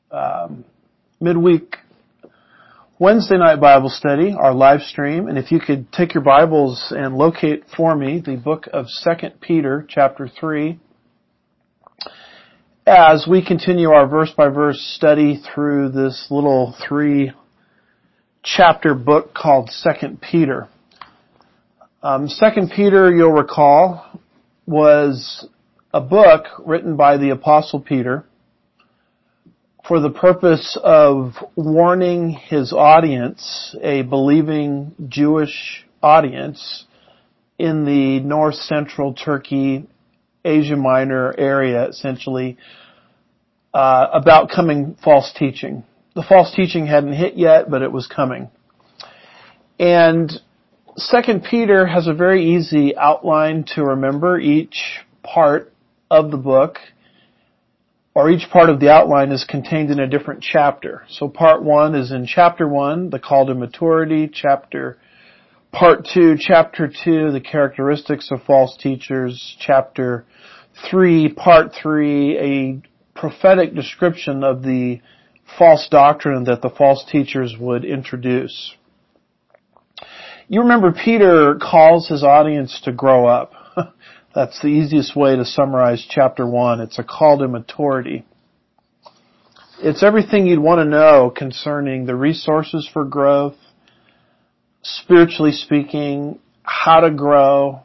midweek Wednesday night Bible study, our live stream. And if you could take your Bibles and locate for me the book of 2 Peter chapter 3, as we continue our verse-by-verse study through this little 3-chapter book called 2 Peter. 2 Peter, you'll recall, was a book written by the Apostle Peter for the purpose of warning his audience, a believing Jewish audience in the north-central Turkey, Asia Minor area, essentially, about coming false teaching. The false teaching hadn't hit yet, but it was coming. And 2 Peter has a very easy outline to remember. Each part of the book, or each part of the outline, is contained in a different chapter. So part 1 is in chapter 1, the call to maturity. Part 2, chapter 2, the characteristics of false teachers. Chapter 3, part 3, a prophetic description of the false doctrine that the false teachers would introduce. You remember Peter calls his audience to grow up. That's the easiest way to summarize chapter 1. It's a call to maturity. It's everything you'd want to know concerning the resources for growth, spiritually speaking, how to grow,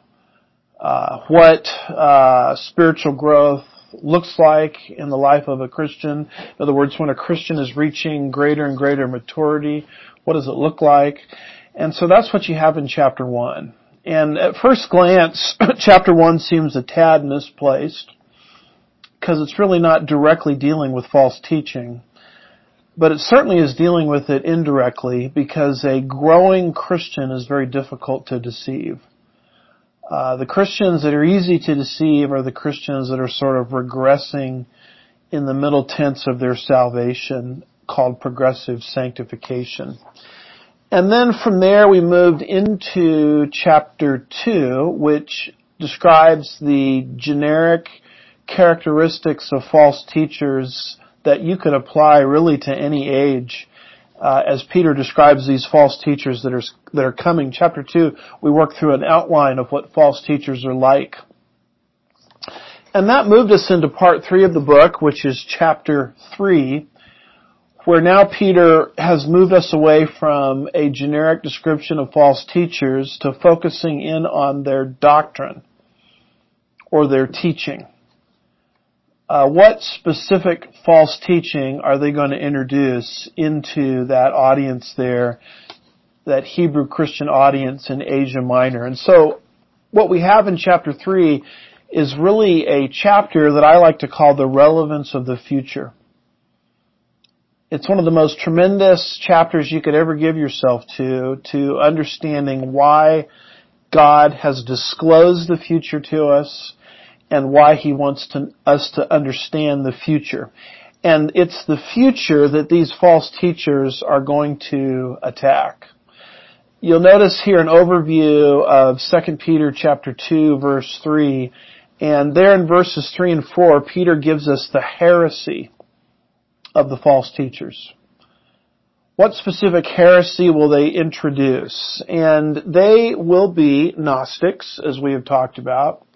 what spiritual growth looks like in the life of a Christian. In other words, when a Christian is reaching greater and greater maturity, what does it look like? And so that's what you have in chapter 1. And at first glance, chapter 1 seems a tad misplaced because it's really not directly dealing with false teaching. But it certainly is dealing with it indirectly because a growing Christian is very difficult to deceive. The Christians that are easy to deceive are the Christians that are sort of regressing in the middle tense of their salvation, called progressive sanctification. And then from there we moved into chapter 2, which describes the generic characteristics of false teachers that you could apply really to any age. As Peter describes these false teachers that are coming. Chapter 2, we work through an outline of what false teachers are like. And that moved us into part 3 of the book, which is chapter 3, where now Peter has moved us away from a generic description of false teachers to focusing in on their doctrine or their teaching. What specific false teaching are they going to introduce into that audience there, that Hebrew Christian audience in Asia Minor? And so what we have in chapter 3 is really a chapter that I like to call the relevance of the future. It's one of the most tremendous chapters you could ever give yourself to understanding why God has disclosed the future to us and why He wants us to understand the future. And it's the future that these false teachers are going to attack. You'll notice here an overview of 2 Peter chapter 2, verse 3. And there in verses 3 and 4, Peter gives us the heresy of the false teachers. What specific heresy will they introduce? And they will be Gnostics, as we have talked about.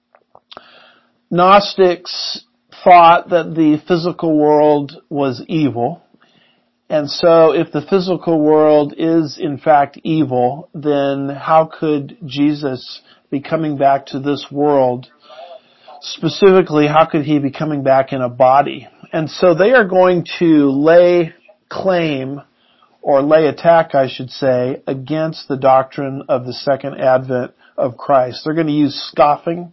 Gnostics thought that the physical world was evil. And so if the physical world is in fact evil, then how could Jesus be coming back to this world? Specifically, how could He be coming back in a body? And so they are going to lay claim, or lay attack, I should say, against the doctrine of the second advent of Christ. They're going to use scoffing.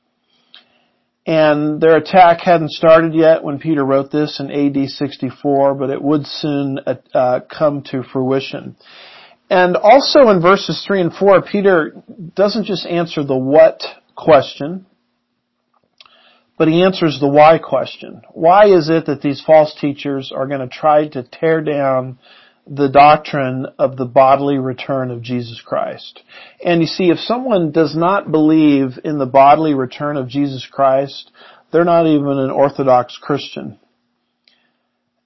And their attack hadn't started yet when Peter wrote this in AD 64, but it would soon come to fruition. And also in verses 3 and 4, Peter doesn't just answer the what question, but he answers the why question. Why is it that these false teachers are going to try to tear down the doctrine of the bodily return of Jesus Christ? And you see, if someone does not believe in the bodily return of Jesus Christ, they're not even an Orthodox Christian.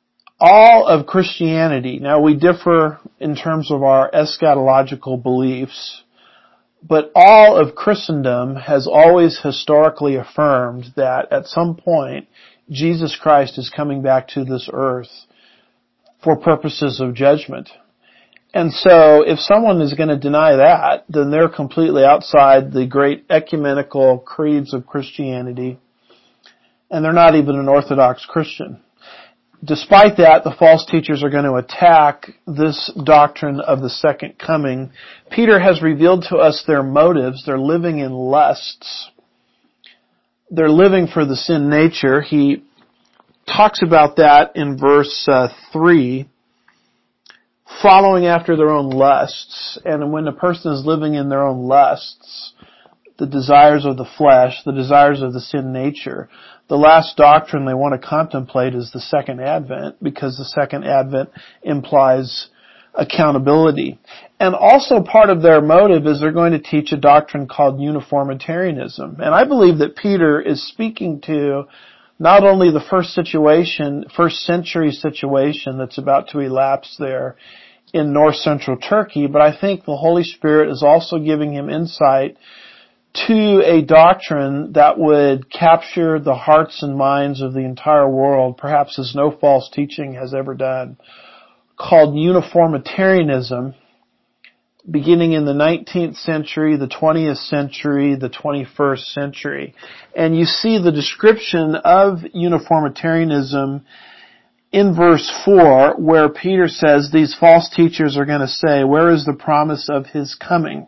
all of Christianity, now we differ in terms of our eschatological beliefs, but all of Christendom has always historically affirmed that at some point Jesus Christ is coming back to this earth for purposes of judgment. And so if someone is going to deny that, then they're completely outside the great ecumenical creeds of Christianity, and they're not even an Orthodox Christian. Despite that, the false teachers are going to attack this doctrine of the second coming. Peter has revealed to us their motives. They're living in lusts. They're living for the sin nature. He talks about that in verse 3, following after their own lusts. And when a person is living in their own lusts, the desires of the flesh, the desires of the sin nature, the last doctrine they want to contemplate is the second advent, because the second advent implies accountability. And also part of their motive is they're going to teach a doctrine called uniformitarianism. And I believe that Peter is speaking to not only the first century situation that's about to elapse there in north central Turkey, but I think the Holy Spirit is also giving him insight to a doctrine that would capture the hearts and minds of the entire world, perhaps as no false teaching has ever done, called uniformitarianism, beginning in the 19th century, the 20th century, the 21st century. And you see the description of uniformitarianism in verse 4, where Peter says these false teachers are going to say, "Where is the promise of his coming?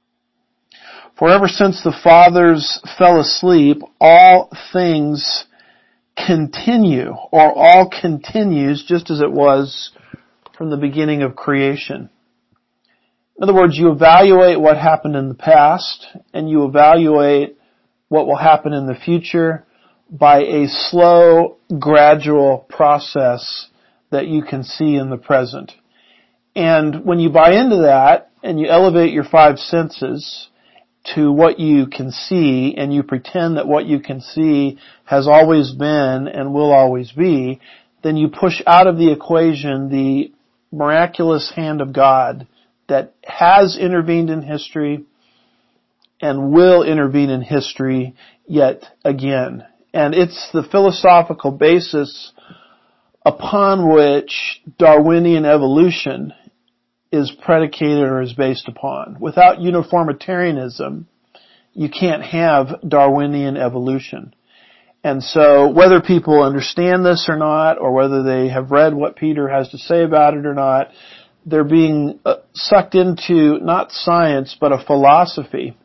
For ever since the fathers fell asleep, all things continue," or all continues just as it was from the beginning of creation. In other words, you evaluate what happened in the past, and you evaluate what will happen in the future by a slow, gradual process that you can see in the present. And when you buy into that, and you elevate your five senses to what you can see, and you pretend that what you can see has always been and will always be, then you push out of the equation the miraculous hand of God that has intervened in history and will intervene in history yet again. And it's the philosophical basis upon which Darwinian evolution is predicated or is based upon. Without uniformitarianism, you can't have Darwinian evolution. And so whether people understand this or not, or whether they have read what Peter has to say about it or not, they're being sucked into not science, but a philosophy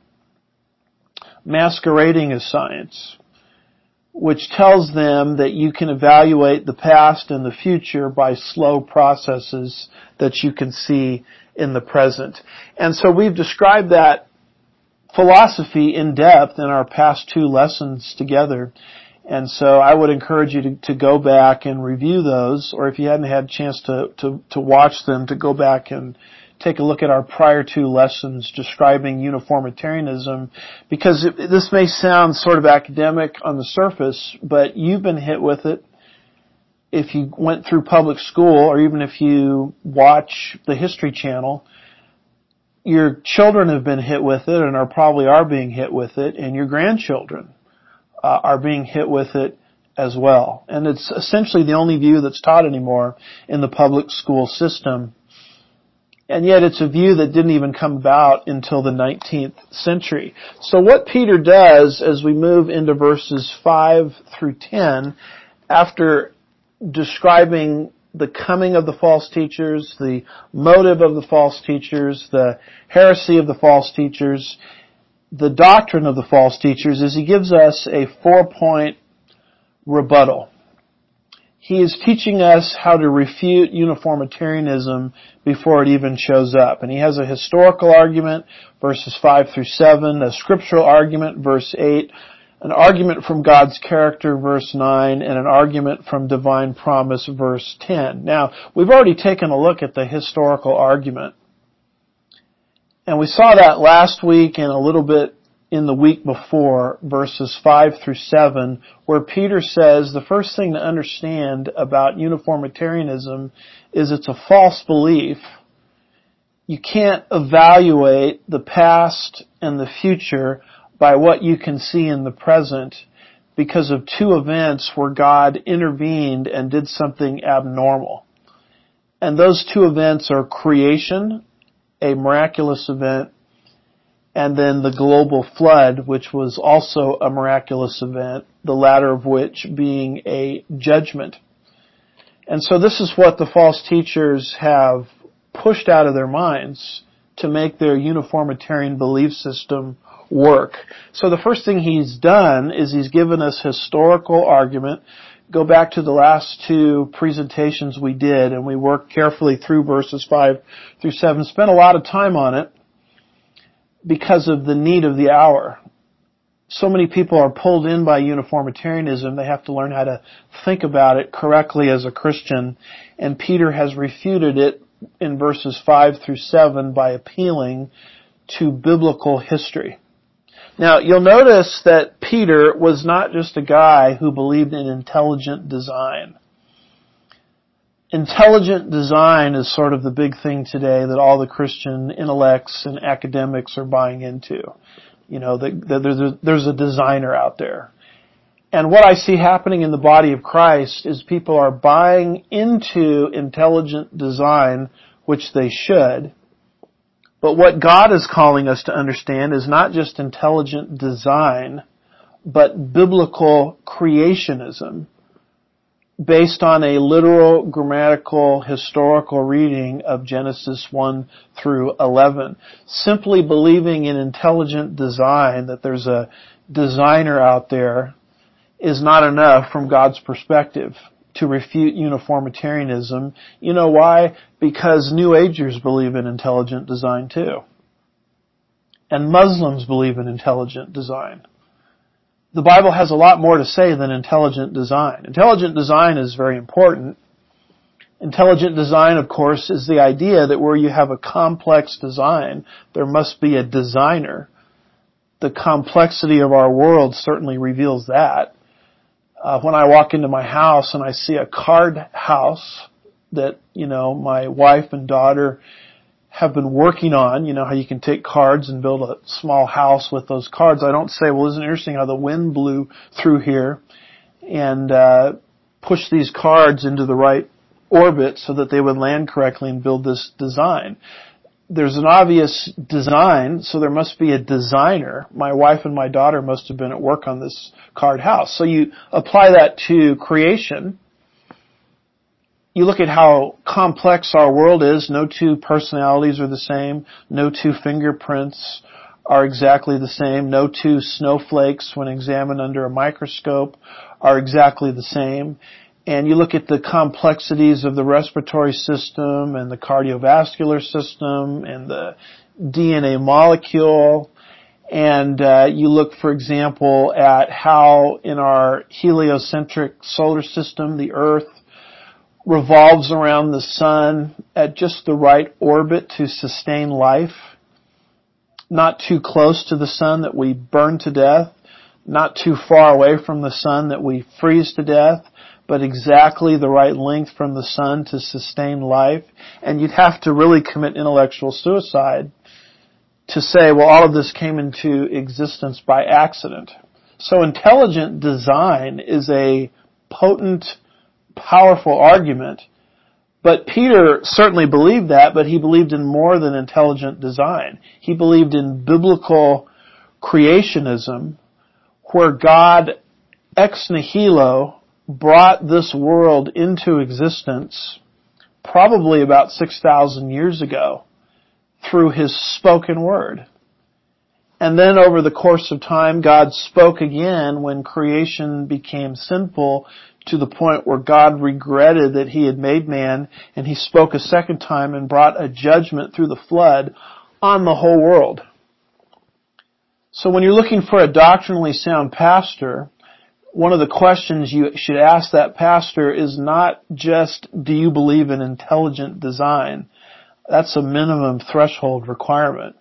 masquerading as science, which tells them that you can evaluate the past and the future by slow processes that you can see in the present. And so we've described that philosophy in depth in our past two lessons together. And so I would encourage you to go back and review those, or if you hadn't had a chance to watch them, to go back and take a look at our prior two lessons describing uniformitarianism, because this may sound sort of academic on the surface, but you've been hit with it if you went through public school, or even if you watch the History Channel. Your children have been hit with it and are being hit with it, and your grandchildren are being hit with it as well. And it's essentially the only view that's taught anymore in the public school system. And yet it's a view that didn't even come about until the 19th century. So what Peter does as we move into verses 5 through 10, after describing the coming of the false teachers, the motive of the false teachers, the heresy of the false teachers, the doctrine of the false teachers, is he gives us a 4-point rebuttal. He is teaching us how to refute uniformitarianism before it even shows up. And he has a historical argument, verses 5 through 7, a scriptural argument, verse 8, an argument from God's character, verse 9, and an argument from divine promise, verse 10. Now, we've already taken a look at the historical argument. And we saw that last week and a little bit in the week before, verses 5 through 7, where Peter says the first thing to understand about uniformitarianism is it's a false belief. You can't evaluate the past and the future by what you can see in the present because of two events where God intervened and did something abnormal. And those two events are creation, a miraculous event, and then the global flood, which was also a miraculous event, the latter of which being a judgment. And so this is what the false teachers have pushed out of their minds to make their uniformitarian belief system work. So the first thing he's done is he's given us historical argument. Go back to the last two presentations we did, and we worked carefully through verses 5 through 7, spent a lot of time on it because of the need of the hour. So many people are pulled in by uniformitarianism, they have to learn how to think about it correctly as a Christian, and Peter has refuted it in verses 5 through 7 by appealing to biblical history. Now, you'll notice that Peter was not just a guy who believed in intelligent design. Intelligent design is sort of the big thing today that all the Christian intellects and academics are buying into. You know, there's a designer out there. And what I see happening in the body of Christ is people are buying into intelligent design, which they should. But what God is calling us to understand is not just intelligent design, but biblical creationism based on a literal, grammatical, historical reading of Genesis 1 through 11. Simply believing in intelligent design, that there's a designer out there, is not enough from God's perspective to refute uniformitarianism. You know why? Because New Agers believe in intelligent design too. And Muslims believe in intelligent design. The Bible has a lot more to say than intelligent design. Intelligent design is very important. Intelligent design, of course, is the idea that where you have a complex design, there must be a designer. The complexity of our world certainly reveals that. When I walk into my house and I see a card house that, my wife and daughter have been working on, how you can take cards and build a small house with those cards, I don't say, well, isn't it interesting how the wind blew through here and pushed these cards into the right orbit so that they would land correctly and build this design. There's an obvious design, so there must be a designer. My wife and my daughter must have been at work on this card house. So you apply that to creation. You look at how complex our world is. No two personalities are the same. No two fingerprints are exactly the same. No two snowflakes, when examined under a microscope, are exactly the same. And you look at the complexities of the respiratory system and the cardiovascular system and the DNA molecule. And you look, for example, at how in our heliocentric solar system, the Earth revolves around the sun at just the right orbit to sustain life. Not too close to the sun that we burn to death. Not too far away from the sun that we freeze to death. But exactly the right length from the sun to sustain life. And you'd have to really commit intellectual suicide to say, well, all of this came into existence by accident. So intelligent design is a potent, powerful argument. But Peter certainly believed that, but he believed in more than intelligent design. He believed in biblical creationism, where God ex nihilo brought this world into existence probably about 6,000 years ago through His spoken word. And then over the course of time, God spoke again when creation became sinful to the point where God regretted that He had made man, and He spoke a second time and brought a judgment through the flood on the whole world. So when you're looking for a doctrinally sound pastor, one of the questions you should ask that pastor is not just, do you believe in intelligent design? That's a minimum threshold requirement.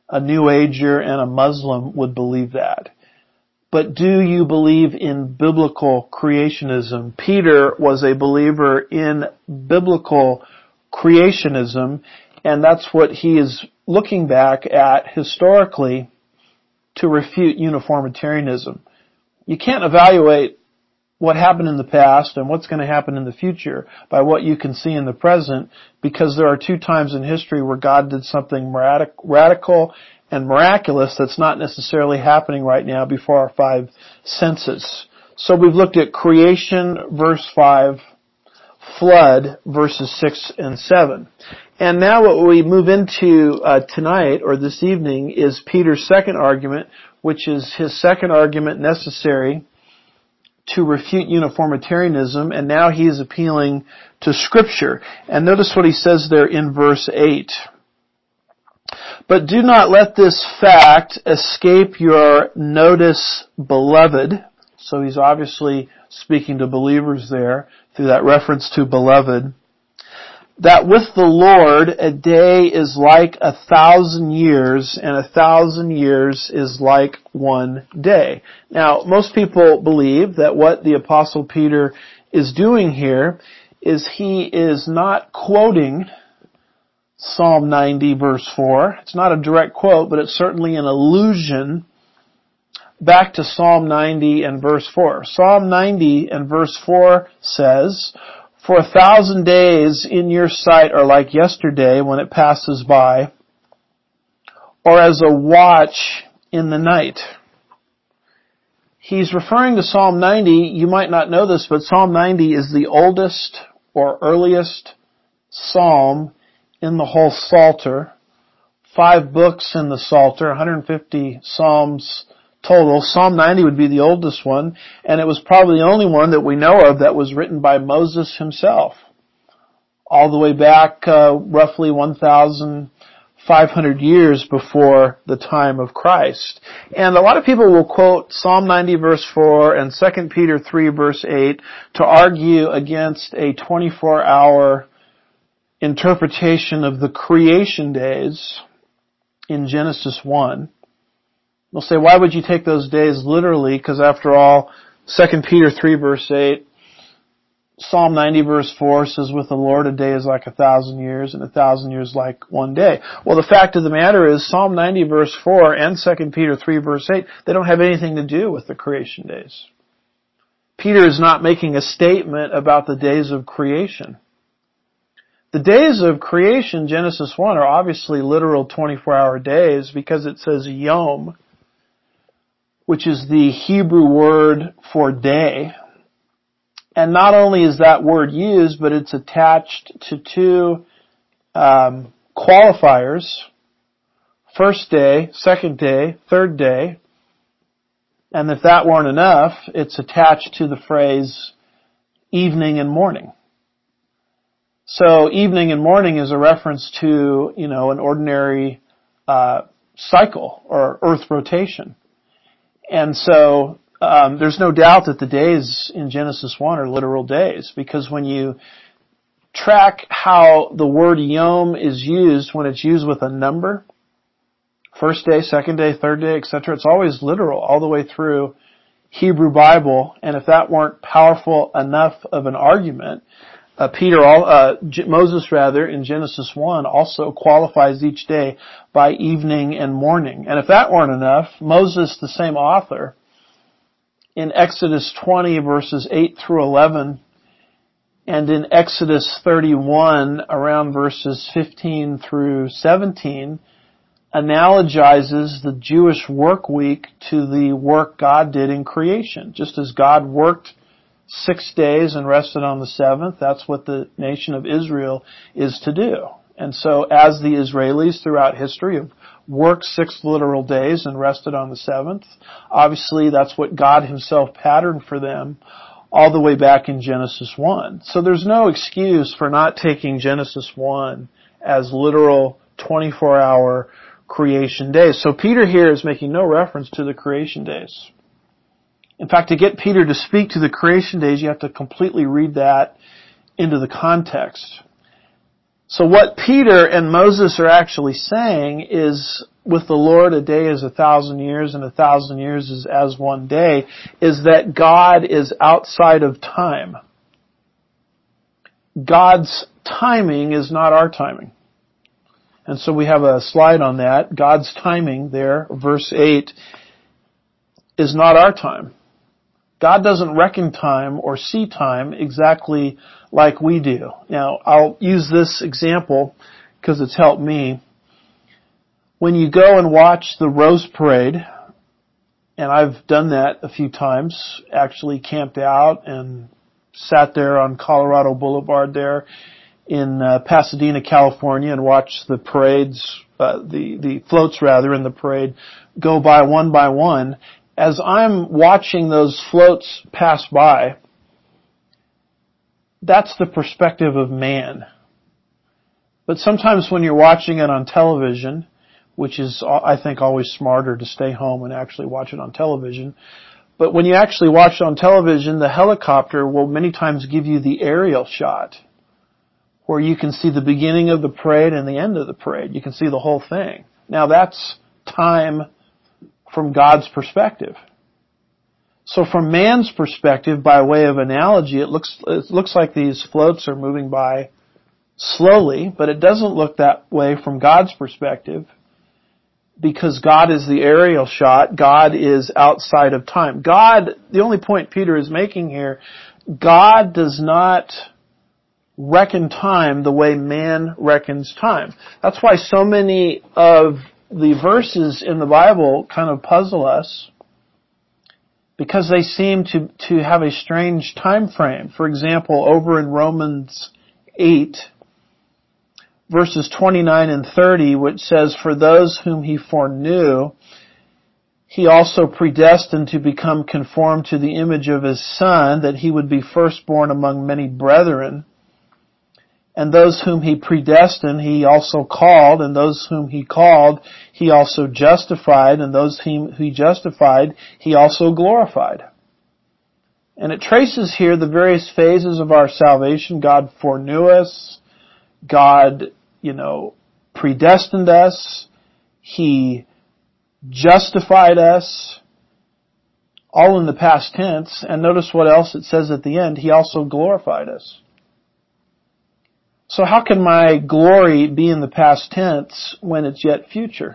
a New Ager and a Muslim would believe that. But do you believe in biblical creationism? Peter was a believer in biblical creationism, and that's what he is looking back at historically to refute uniformitarianism. You can't evaluate what happened in the past and what's going to happen in the future by what you can see in the present, because there are two times in history where God did something radical and miraculous that's not necessarily happening right now before our five senses. So we've looked at creation, verse 5, flood, verses 6 and 7. And now what we move into tonight, or this evening, is Peter's second argument, which is his second argument necessary to refute uniformitarianism, and now he is appealing to Scripture. And notice what he says there in verse 8. But do not let this fact escape your notice, beloved. So he's obviously speaking to believers there through that reference to beloved. That with the Lord a day is like 1,000 years, and 1,000 years is like one day. Now, most people believe that what the Apostle Peter is doing here is he is not quoting Psalm 90 verse 4. It's not a direct quote, but it's certainly an allusion back to Psalm 90 and verse 4. Psalm 90 and verse 4 says, "For 1,000 days in your sight are like yesterday when it passes by, or as a watch in the night." He's referring to Psalm 90. You might not know this, but Psalm 90 is the oldest or earliest psalm in the whole Psalter. 5 books in the Psalter, 150 psalms total. Psalm 90 would be the oldest one, and it was probably the only one that we know of that was written by Moses himself, all the way back roughly 1,500 years before the time of Christ. And a lot of people will quote Psalm 90 verse 4 and 2 Peter 3 verse 8 to argue against a 24-hour interpretation of the creation days in Genesis 1. They'll say, why would you take those days literally? Because after all, 2 Peter 3 verse 8, Psalm 90 verse 4 says, with the Lord a day is like 1,000 years, and 1,000 years like one day. Well, the fact of the matter is, Psalm 90 verse 4 and 2 Peter 3 verse 8, they don't have anything to do with the creation days. Peter is not making a statement about the days of creation. The days of creation, Genesis 1, are obviously literal 24-hour days because it says yom, which is the Hebrew word for day. And not only is that word used, but it's attached to two qualifiers: first day, second day, third day. And if that weren't enough, it's attached to the phrase evening and morning. So evening and morning is a reference to, an ordinary cycle or earth rotation. And so there's no doubt that the days in Genesis 1 are literal days, because when you track how the word yom is used, when it's used with a number, first day, second day, third day, etc., it's always literal all the way through Hebrew Bible. And if that weren't powerful enough of an argument, Moses in Genesis 1 also qualifies each day by evening and morning. And if that weren't enough, Moses, the same author, in Exodus 20 verses 8 through 11, and in Exodus 31 around verses 15 through 17, analogizes the Jewish work week to the work God did in creation. Just as God worked 6 days and rested on the seventh, that's what the nation of Israel is to do. And so as the Israelis throughout history have worked 6 literal days and rested on the seventh, obviously that's what God himself patterned for them all the way back in Genesis 1. So there's no excuse for not taking Genesis 1 as literal 24-hour creation days. So Peter here is making no reference to the creation days. In fact, to get Peter to speak to the creation days, you have to completely read that into the context. So what Peter and Moses are actually saying is with the Lord a day is 1,000 years and 1,000 years is as one day, is that God is outside of time. God's timing is not our timing. And so we have a slide on that. God's timing there, verse 8, is not our time. God doesn't reckon time or see time exactly like we do. Now, I'll use this example because it's helped me. When you go and watch the Rose Parade, and I've done that a few times, actually camped out and sat there on Colorado Boulevard there in Pasadena, California, and watched the parades, the floats rather, in the parade go by one. As I'm watching those floats pass by, that's the perspective of man. But sometimes when you're watching it on television, which is, I think, always smarter to stay home and actually watch it on television, but when you actually watch it on television, the helicopter will many times give you the aerial shot, where you can see the beginning of the parade and the end of the parade. You can see the whole thing. Now that's time from God's perspective. So from man's perspective, by way of analogy, it looks like these floats are moving by slowly, but it doesn't look that way from God's perspective, because God is the aerial shot. God is outside of time. God, the only point Peter is making here, God does not reckon time the way man reckons time. That's why so many of the verses in the Bible kind of puzzle us, because they seem to have a strange time frame. For example, over in Romans 8, verses 29 and 30, which says, "For those whom he foreknew, he also predestined to become conformed to the image of his Son, that he would be firstborn among many brethren. And those whom he predestined, he also called, and those whom he called, he also justified, and those whom he justified, he also glorified." And it traces here the various phases of our salvation. God foreknew us. God, predestined us. He justified us. All in the past tense. And notice what else it says at the end. He also glorified us. So how can my glory be in the past tense when it's yet future?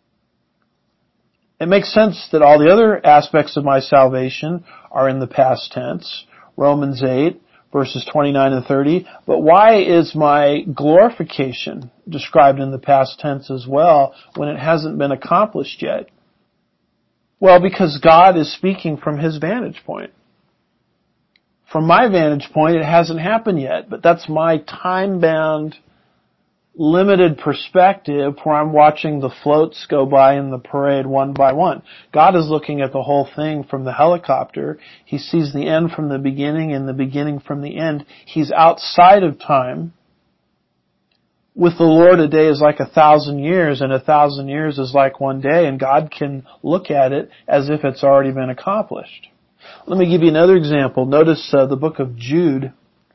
It makes sense that all the other aspects of my salvation are in the past tense. Romans 8, verses 29 and 30. But why is my glorification described in the past tense as well when it hasn't been accomplished yet? Well, because God is speaking from His vantage point. From my vantage point, it hasn't happened yet, but that's my time-bound, limited perspective where I'm watching the floats go by in the parade one by one. God is looking at the whole thing from the helicopter. He sees the end from the beginning and the beginning from the end. He's outside of time. With the Lord, a day is like 1,000 years, and 1,000 years is like one day, and God can look at it as if it's already been accomplished. Let me give you another example. Notice the book of Jude,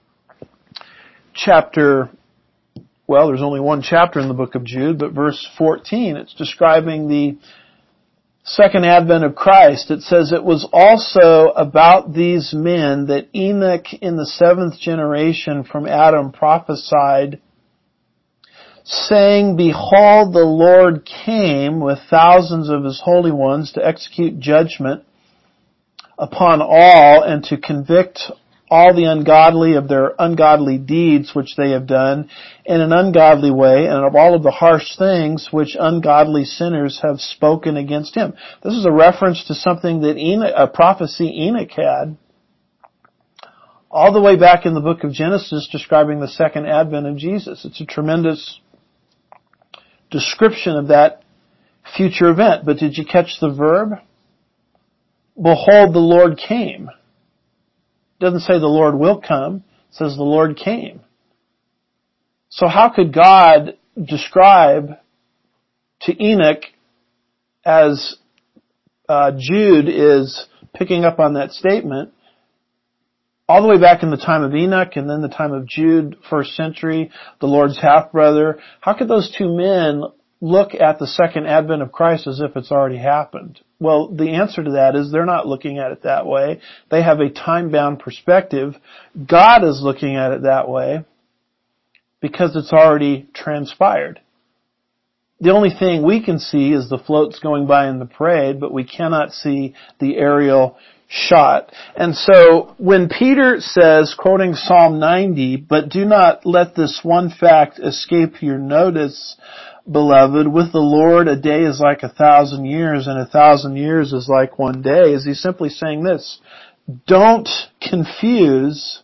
there's only one chapter in the book of Jude, but verse 14, it's describing the second advent of Christ. It says, "It was also about these men that Enoch in the 7th generation from Adam prophesied, saying, Behold, the Lord came with thousands of His holy ones to execute judgment upon all, and to convict all the ungodly of their ungodly deeds which they have done in an ungodly way, and of all of the harsh things which ungodly sinners have spoken against Him." This is a reference to something that a prophecy Enoch had all the way back in the book of Genesis, describing the second advent of Jesus. It's a tremendous description of that future event. But did you catch the verb? Behold, the Lord came. It doesn't say the Lord will come. It says the Lord came. So how could God describe to Enoch, as Jude is picking up on that statement, all the way back in the time of Enoch and then the time of Jude, 1st century, the Lord's half-brother, how could those two men look at the second advent of Christ as if it's already happened? Well, the answer to that is they're not looking at it that way. They have a time-bound perspective. God is looking at it that way because it's already transpired. The only thing we can see is the floats going by in the parade, but we cannot see the aerial shot. And so when Peter says, quoting Psalm 90, "But do not let this one fact escape your notice, beloved, with the Lord a day is like 1,000 years, and 1,000 years is like one day," is he simply saying this: don't confuse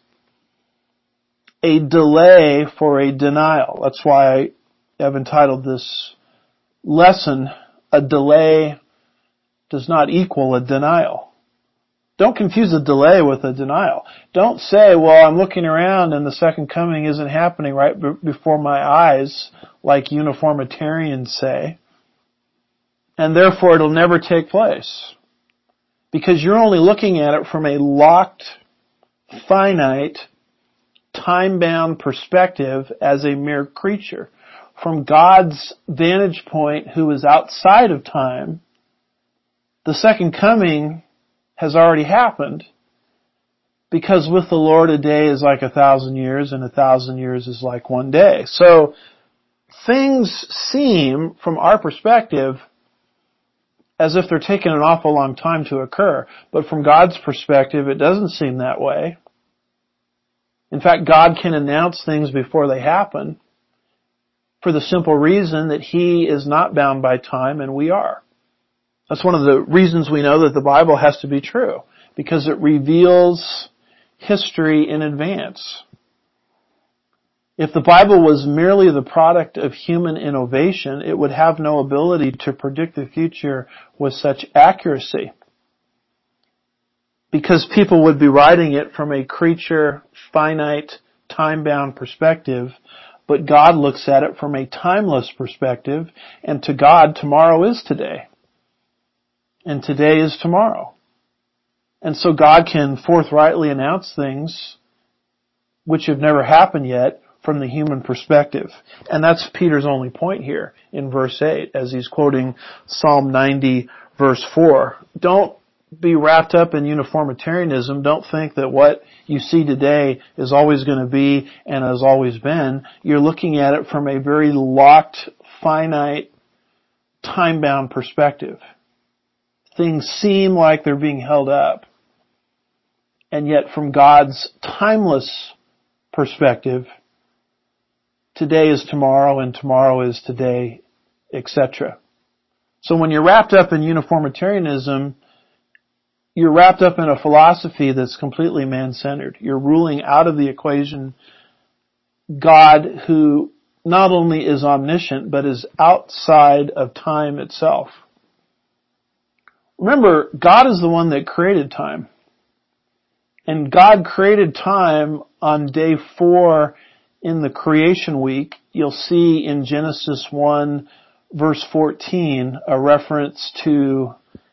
a delay for a denial. That's why I have entitled this lesson, "A delay does not equal a denial." Don't confuse a delay with a denial. Don't say, well, I'm looking around and the second coming isn't happening right before my eyes, like uniformitarians say, and therefore it'll never take place. Because you're only looking at it from a locked, finite, time-bound perspective as a mere creature. From God's vantage point, who is outside of time, the second coming has already happened, because with the Lord a day is like 1,000 years, and 1,000 years is like one day. So things seem, from our perspective, as if they're taking an awful long time to occur. But from God's perspective, it doesn't seem that way. In fact, God can announce things before they happen, for the simple reason that He is not bound by time and we are. That's one of the reasons we know that the Bible has to be true, because it reveals history in advance. If the Bible was merely the product of human innovation, it would have no ability to predict the future with such accuracy, because people would be writing it from a creature, finite, time-bound perspective. But God looks at it from a timeless perspective, and to God, tomorrow is today. And today is tomorrow. And so God can forthrightly announce things which have never happened yet from the human perspective. And that's Peter's only point here in verse 8, as he's quoting Psalm 90, verse 4. Don't be wrapped up in uniformitarianism. Don't think that what you see today is always going to be and has always been. You're looking at it from a very locked, finite, time-bound perspective. Things seem like they're being held up. And yet from God's timeless perspective, today is tomorrow and tomorrow is today, etc. So when you're wrapped up in uniformitarianism, you're wrapped up in a philosophy that's completely man-centered. You're ruling out of the equation God, who not only is omniscient, but is outside of time itself. Remember, God is the one that created time. And God created time on day 4 in the creation week. You'll see in Genesis 1, verse 14, a reference to,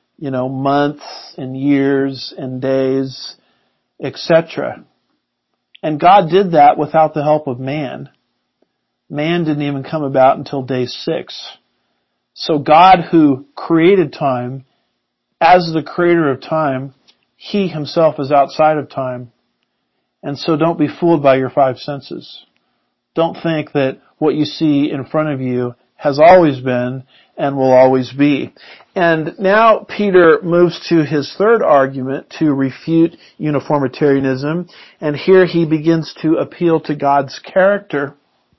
months and years and days, etc. And God did that without the help of man. Man didn't even come about until day 6. So God, who created time, as the creator of time, He Himself is outside of time. And so don't be fooled by your 5 senses. Don't think that what you see in front of you has always been and will always be. And now Peter moves to his third argument to refute uniformitarianism. And here he begins to appeal to God's character.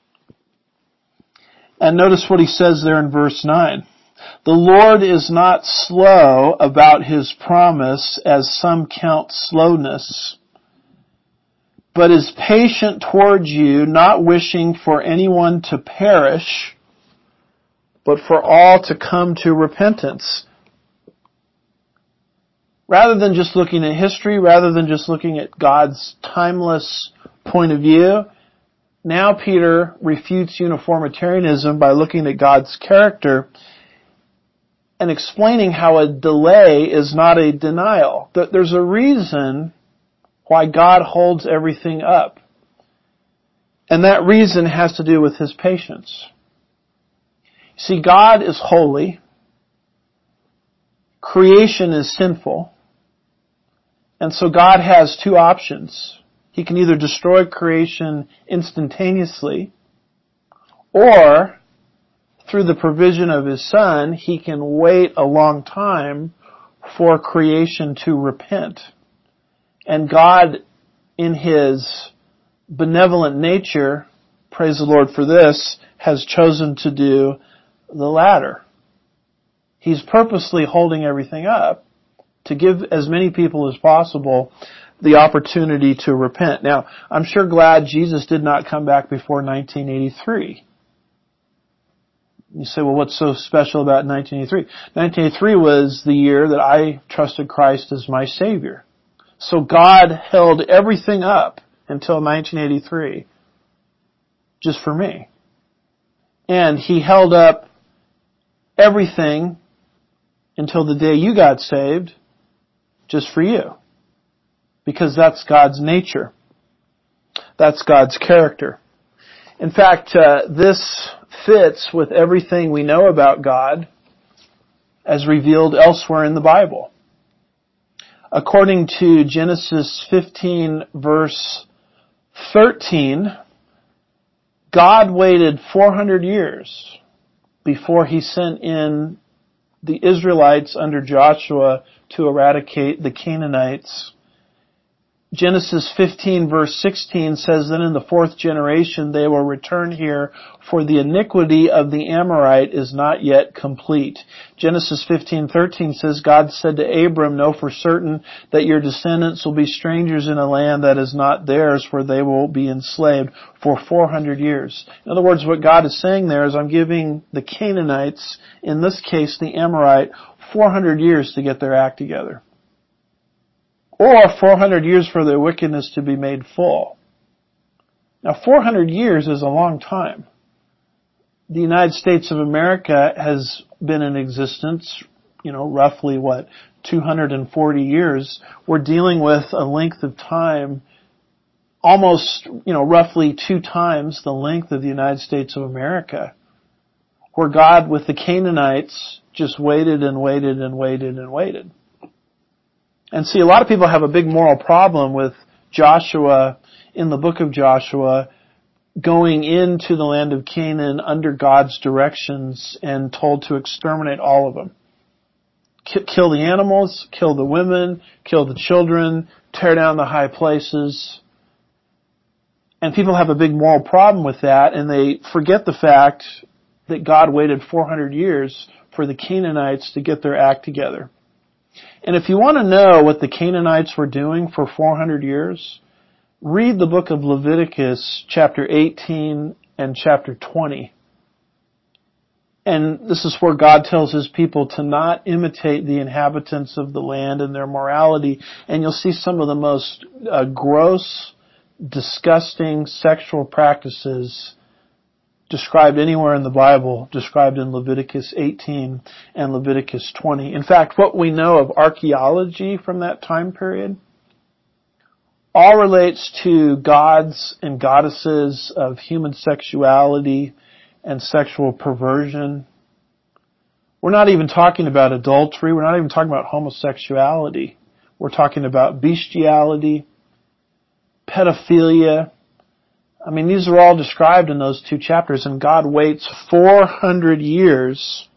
And notice what he says there in verse 9. The Lord is not slow about His promise, as some count slowness, but is patient towards you, not wishing for anyone to perish, but for all to come to repentance. Rather than just looking at history, rather than just looking at God's timeless point of view, now Peter refutes uniformitarianism by looking at God's character and explaining how a delay is not a denial. That there's a reason why God holds everything up. And that reason has to do with His patience. See, God is holy. Creation is sinful. And so God has two options. He can either destroy creation instantaneously, or through the provision of His Son, He can wait a long time for creation to repent. And God, in His benevolent nature, praise the Lord for this, has chosen to do the latter. He's purposely holding everything up to give as many people as possible the opportunity to repent. Now, I'm sure glad Jesus did not come back before 1983. You say, well, what's so special about 1983? 1983 was the year that I trusted Christ as my Savior. So God held everything up until 1983 just for me. And He held up everything until the day you got saved just for you. Because that's God's nature. That's God's character. In fact, this fits with everything we know about God as revealed elsewhere in the Bible. According to Genesis 15 verse 13, God waited 400 years before He sent in the Israelites under Joshua to eradicate the Canaanites. Genesis 15 verse 16 says, then in the fourth generation they will return here, for the iniquity of the Amorite is not yet complete. Genesis 15:13 says, God said to Abram, know for certain that your descendants will be strangers in a land that is not theirs, where they will be enslaved for 400 years. In other words, what God is saying there is, I'm giving the Canaanites, in this case the Amorite, 400 years to get their act together. Or 400 years for their wickedness to be made full. Now 400 years is a long time. The United States of America has been in existence, roughly 240 years. We're dealing with a length of time almost, roughly 2 times the length of the United States of America, where God with the Canaanites just waited and waited and waited and waited. And see, a lot of people have a big moral problem with Joshua, in the book of Joshua, going into the land of Canaan under God's directions and told to exterminate all of them. Kill the animals, kill the women, kill the children, tear down the high places. And people have a big moral problem with that, and they forget the fact that God waited 400 years for the Canaanites to get their act together. And if you want to know what the Canaanites were doing for 400 years, read the book of Leviticus chapter 18 and chapter 20. And this is where God tells His people to not imitate the inhabitants of the land and their morality. And you'll see some of the most gross, disgusting sexual practices described anywhere in the Bible, described in Leviticus 18 and Leviticus 20. In fact, what we know of archaeology from that time period all relates to gods and goddesses of human sexuality and sexual perversion. We're not even talking about adultery. We're not even talking about homosexuality. We're talking about bestiality, pedophilia. I mean, these are all described in those 2 chapters, and God waits 400 years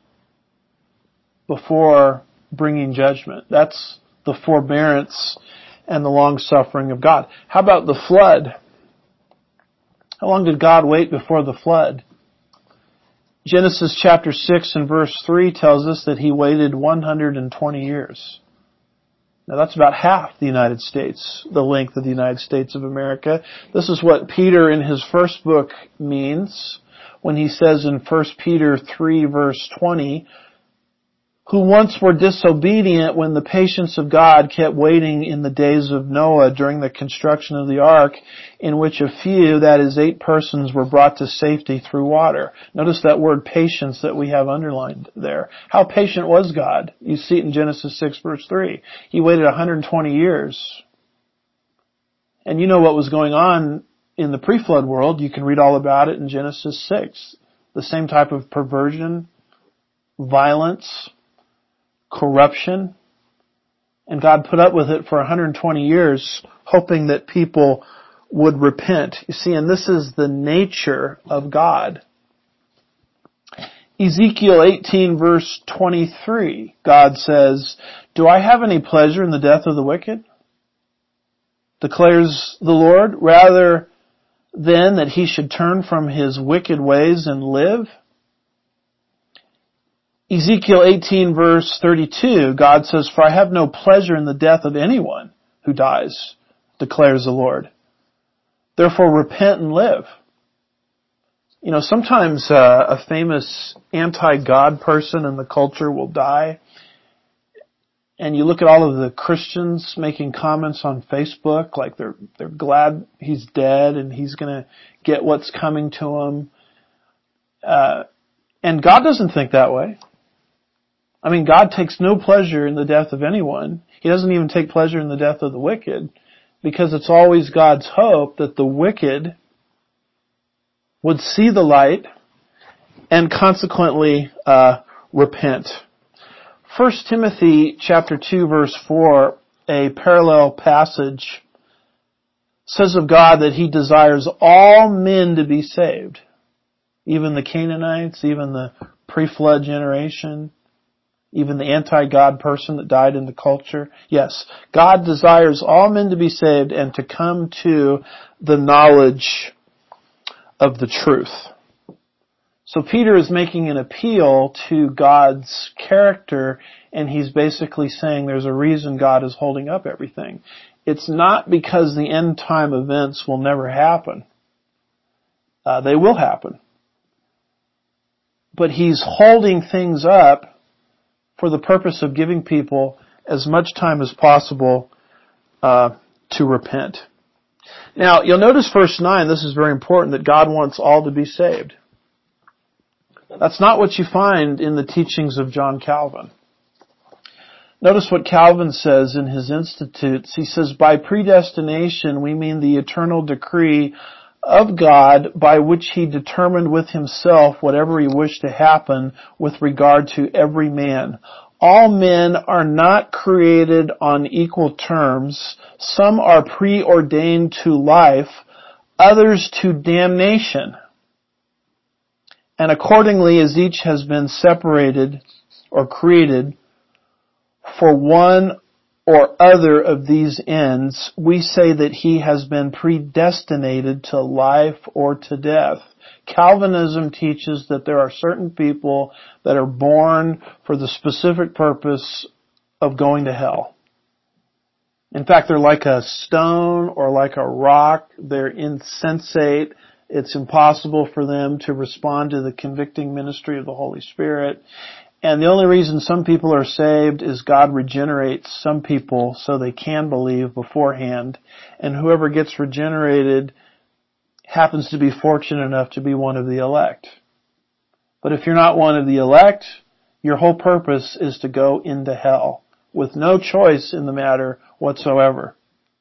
before bringing judgment. That's the forbearance and the long-suffering of God. How about the flood? How long did God wait before the flood? Genesis chapter 6 and verse 3 tells us that He waited 120 years. Now that's about half the United States, the length of the United States of America. This is what Peter in his first book means when he says in 1 Peter 3 verse 20, who once were disobedient when the patience of God kept waiting in the days of Noah during the construction of the ark, in which a few, that is 8 persons, were brought to safety through water. Notice that word patience that we have underlined there. How patient was God? You see it in Genesis 6 verse 3. He waited 120 years. And you know what was going on in the pre-flood world. You can read all about it in Genesis 6. the same type of perversion, violence, corruption, and God put up with it for 120 years, hoping that people would repent. You see, and this is the nature of God. Ezekiel 18 verse 23, God says, "Do I have any pleasure in the death of the wicked? Declares the Lord, rather than that he should turn from his wicked ways and live." Ezekiel 18 verse 32, God says, "For I have no pleasure in the death of anyone who dies, declares the Lord. Therefore repent and live." You know, sometimes a famous anti-God person in the culture will die, and you look at all of the Christians making comments on Facebook like they're glad he's dead and he's going to get what's coming to him. And God doesn't think that way. I mean, God takes no pleasure in the death of anyone. He doesn't even take pleasure in the death of the wicked, because it's always God's hope that the wicked would see the light and consequently repent. 1 Timothy chapter 2 verse 4, a parallel passage, says of God that He desires all men to be saved. Even the Canaanites, even the pre-flood generation, even the anti-God person that died in the culture. Yes, God desires all men to be saved and to come to the knowledge of the truth. So Peter is making an appeal to God's character, and he's basically saying there's a reason God is holding up everything. It's not because the end time events will never happen. They will happen. But he's holding things up for the purpose of giving people as much time as possible to repent. Now, you'll notice verse 9, this is very important, that God wants all to be saved. That's not what you find in the teachings of John Calvin. Notice what Calvin says in his Institutes. He says, "By predestination we mean the eternal decree of God by which He determined with Himself whatever He wished to happen with regard to every man. All men are not created on equal terms. Some are preordained to life, others to damnation. And accordingly, as each has been separated or created for one or other of these ends, we say that he has been predestinated to life or to death." Calvinism teaches that there are certain people that are born for the specific purpose of going to hell. In fact, they're like a stone or like a rock. They're insensate. It's impossible for them to respond to the convicting ministry of the Holy Spirit. And the only reason some people are saved is God regenerates some people so they can believe beforehand. And whoever gets regenerated happens to be fortunate enough to be one of the elect. But if you're not one of the elect, your whole purpose is to go into hell with no choice in the matter whatsoever.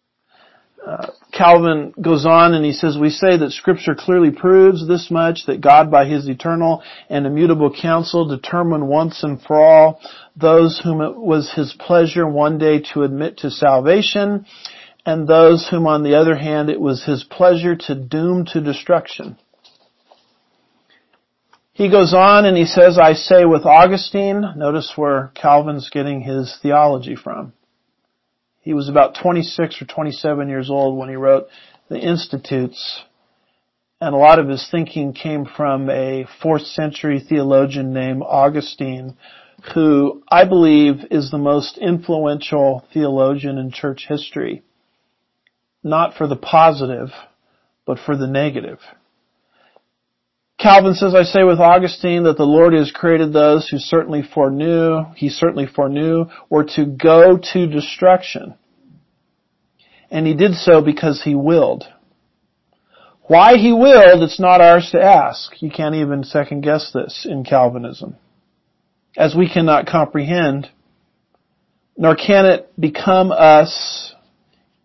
Calvin goes on and he says, "We say that Scripture clearly proves this much, that God by His eternal and immutable counsel determined once and for all those whom it was His pleasure one day to admit to salvation, and those whom on the other hand it was His pleasure to doom to destruction." He goes on and he says, "I say with Augustine," notice where Calvin's getting his theology from. He was about 26 or 27 years old when he wrote the Institutes, and a lot of his thinking came from a 4th century theologian named Augustine, who I believe is the most influential theologian in church history. Not for the positive, but for the negative. Calvin says, "I say with Augustine that the Lord has created those who He certainly foreknew, were to go to destruction. And He did so because He willed. Why He willed, it's not ours to ask." You can't even second guess this in Calvinism, as we cannot comprehend, nor can it become us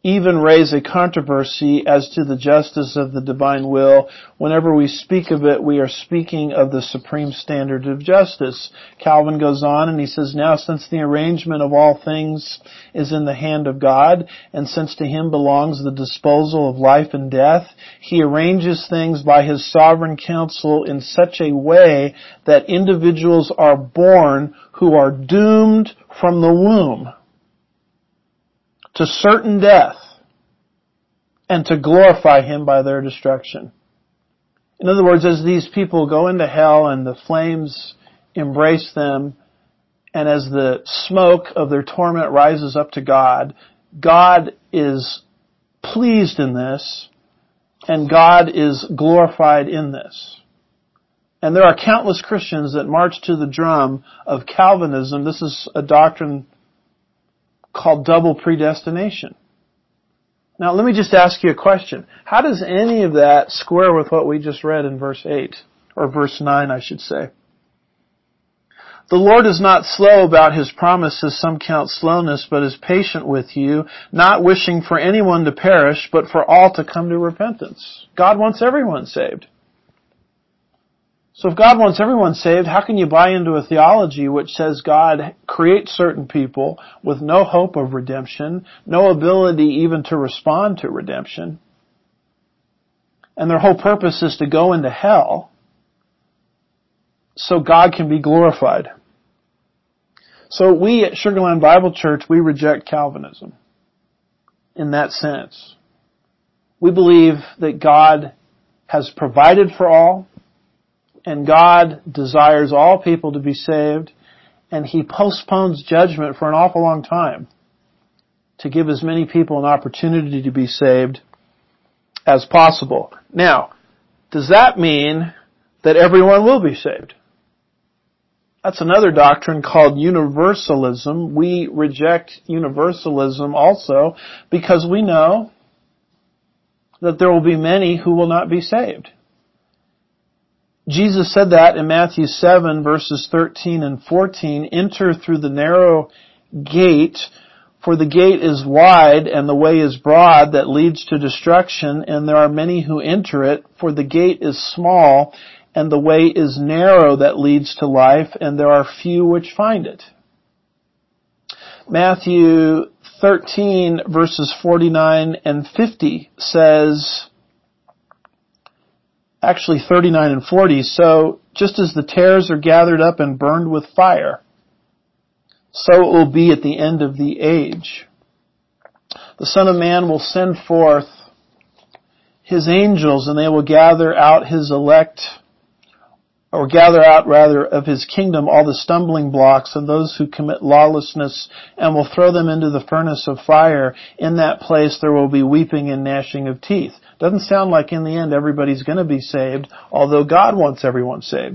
even raise a controversy as to the justice of the divine will. Whenever we speak of it, we are speaking of the supreme standard of justice. Calvin goes on and he says, now since the arrangement of all things is in the hand of God, and since to him belongs the disposal of life and death, he arranges things by his sovereign counsel in such a way that individuals are born who are doomed from the womb to certain death, and to glorify him by their destruction. In other words, as these people go into hell and the flames embrace them, and as the smoke of their torment rises up to God, God is pleased in this, and God is glorified in this. And there are countless Christians that march to the drum of Calvinism. This is a doctrine called double predestination. Now, let me just ask you a question. How does any of that square with what we just read in verse 8? Or verse 9, I should say. The Lord is not slow about his promises, some count slowness, but is patient with you, not wishing for anyone to perish, but for all to come to repentance. God wants everyone saved. So if God wants everyone saved, how can you buy into a theology which says God creates certain people with no hope of redemption, no ability even to respond to redemption, and their whole purpose is to go into hell so God can be glorified? So we at Sugar Land Bible Church, we reject Calvinism in that sense. We believe that God has provided for all, and God desires all people to be saved, and he postpones judgment for an awful long time to give as many people an opportunity to be saved as possible. Now, does that mean that everyone will be saved? That's another doctrine called universalism. We reject universalism also because we know that there will be many who will not be saved. Jesus said that in Matthew 7 verses 13 and 14, enter through the narrow gate, for the gate is wide and the way is broad that leads to destruction, and there are many who enter it, for the gate is small and the way is narrow that leads to life, and there are few which find it. Matthew 13 verses 49 and 50 says, actually 39 and 40, so just as the tares are gathered up and burned with fire, so it will be at the end of the age. The Son of Man will send forth his angels, and they will gather out his elect, or gather out rather of his kingdom all the stumbling blocks and those who commit lawlessness, and will throw them into the furnace of fire. In that place there will be weeping and gnashing of teeth. Doesn't sound like in the end everybody's going to be saved, although God wants everyone saved.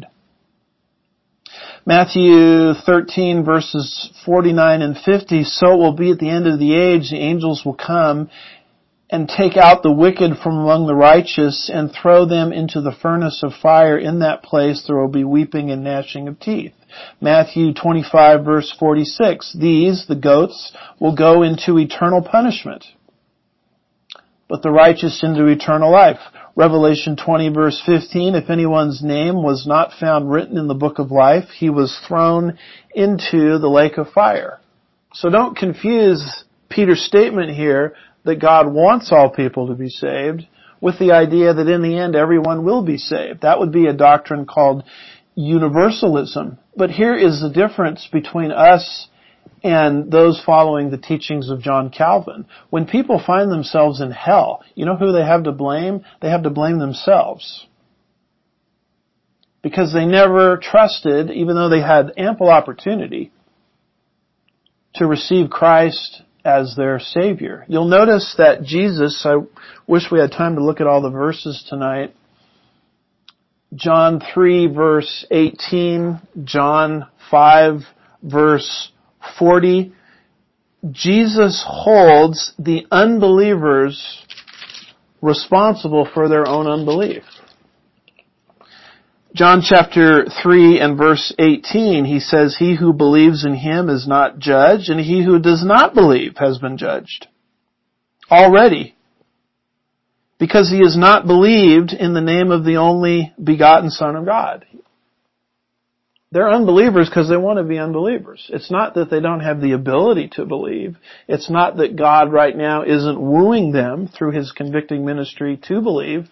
Matthew 13 verses 49 and 50, so it will be at the end of the age, the angels will come and take out the wicked from among the righteous and throw them into the furnace of fire. In that place there will be weeping and gnashing of teeth. Matthew 25 verse 46, these, the goats, will go into eternal punishment, but the righteous into eternal life. Revelation 20 verse 15, if anyone's name was not found written in the book of life, he was thrown into the lake of fire. So don't confuse Peter's statement here that God wants all people to be saved with the idea that in the end everyone will be saved. That would be a doctrine called universalism. But here is the difference between us and those following the teachings of John Calvin. When people find themselves in hell, you know who they have to blame? They have to blame themselves. Because they never trusted, even though they had ample opportunity, to receive Christ as their Savior. You'll notice that Jesus, I wish we had time to look at all the verses tonight, John 3 verse 18, John 5 verse 40, Jesus holds the unbelievers responsible for their own unbelief. John chapter 3 and verse 18, he says, he who believes in him is not judged, and he who does not believe has been judged. already, because he has not believed in the name of the only begotten Son of God. They're unbelievers because they want to be unbelievers. It's not that they don't have the ability to believe. It's not that God right now isn't wooing them through His convicting ministry to believe.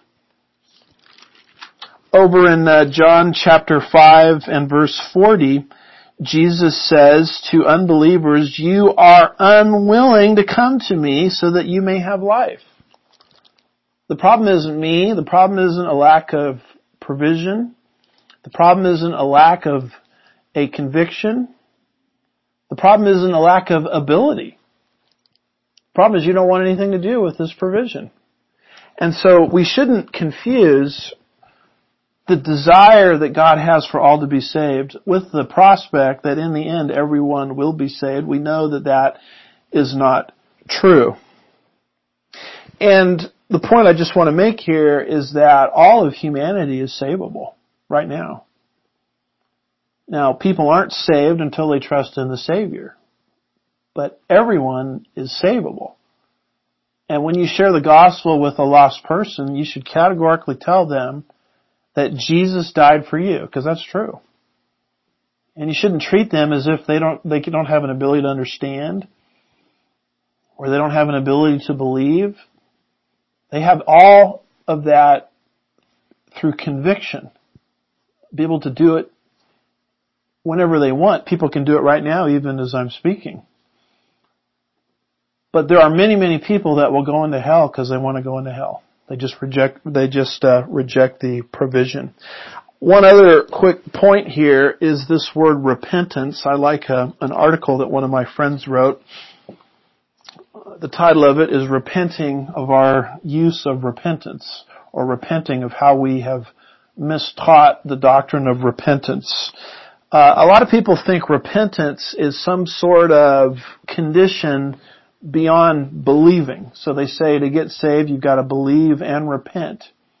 Over in John chapter 5 and verse 40, Jesus says to unbelievers, "You are unwilling to come to me so that you may have life." The problem isn't me. The problem isn't a lack of provision. The problem isn't a lack of a conviction. The problem isn't a lack of ability. The problem is you don't want anything to do with this provision. And so we shouldn't confuse the desire that God has for all to be saved with the prospect that in the end everyone will be saved. We know that that is not true. And the point I just want to make here is that all of humanity is savable right now. Now, people aren't saved until they trust in the Savior. But everyone is savable. And when you share the gospel with a lost person, you should categorically tell them that Jesus died for you, because that's true. And you shouldn't treat them as if they don't have an ability to understand, or they don't have an ability to believe. They have all of that through conviction. Be able to do it whenever they want. People can do it right now, even as I'm speaking. But there are many, many people that will go into hell because they want to go into hell. They just reject the provision. One other quick point here is this word repentance. I like an article that one of my friends wrote. The title of it is "Repenting of Our Use of Repentance," or repenting of how we have mistaught the doctrine of repentance. A lot of people think repentance is some sort of condition beyond believing. So they say to get saved, you've got to believe and repent.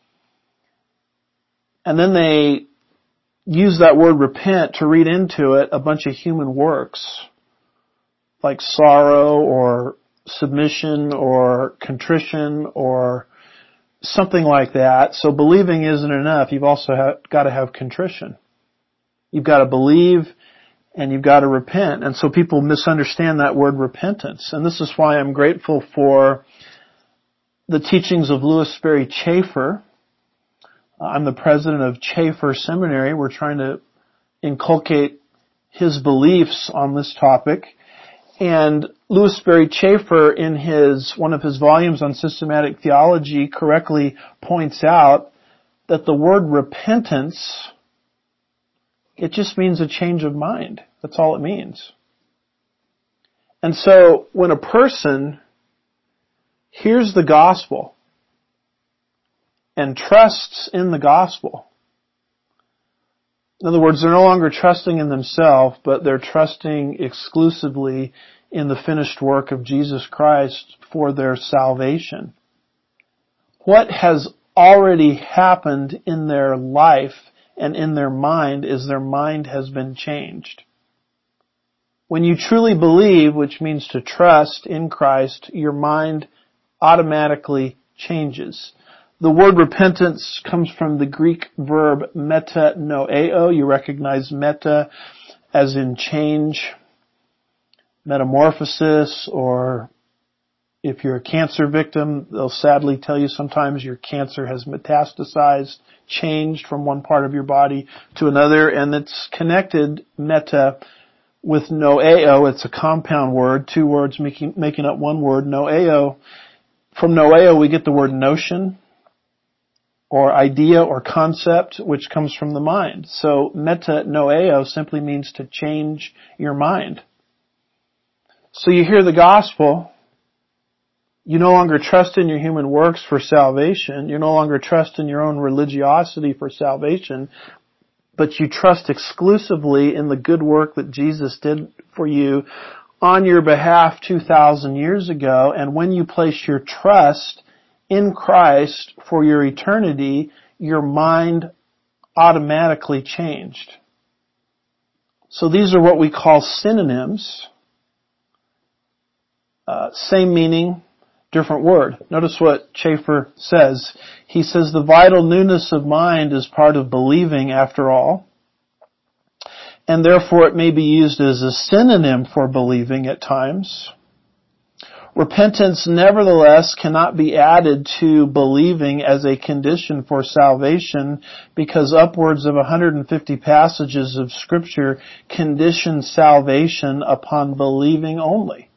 And then they use that word repent to read into it a bunch of human works, like sorrow or submission or contrition or something like that. So believing isn't enough. You've also got to have contrition. You've got to believe and you've got to repent. And so people misunderstand that word repentance. And this is why I'm grateful for the teachings of Lewis Sperry Chafer. I'm the president of Chafer Seminary. We're trying to inculcate his beliefs on this topic. And Lewis Sperry Chafer, in one of his volumes on systematic theology, correctly points out that the word repentance, it just means a change of mind. That's all it means. And so when a person hears the gospel and trusts in the gospel, in other words, they're no longer trusting in themselves, but they're trusting exclusively in the finished work of Jesus Christ for their salvation. What has already happened in their life and in their mind is their mind has been changed. When you truly believe, which means to trust in Christ, your mind automatically changes. The word repentance comes from the Greek verb metanoeo. You recognize meta as in change, metamorphosis, or if you're a cancer victim, they'll sadly tell you sometimes your cancer has metastasized, changed from one part of your body to another, and it's connected, meta, with noeo. It's a compound word, two words making up one word, noeo. From noeo we get the word notion, or idea or concept, which comes from the mind. So metanoeo simply means to change your mind. So you hear the gospel, you no longer trust in your human works for salvation, you no longer trust in your own religiosity for salvation, but you trust exclusively in the good work that Jesus did for you on your behalf 2,000 years ago. And when you place your trust in Christ for your eternity, your mind automatically changed. So these are what we call synonyms. Same meaning, different word. Notice what Chafer says. He says the vital newness of mind is part of believing after all, and therefore it may be used as a synonym for believing at times. Repentance, nevertheless, cannot be added to believing as a condition for salvation because upwards of 150 passages of Scripture condition salvation upon believing only.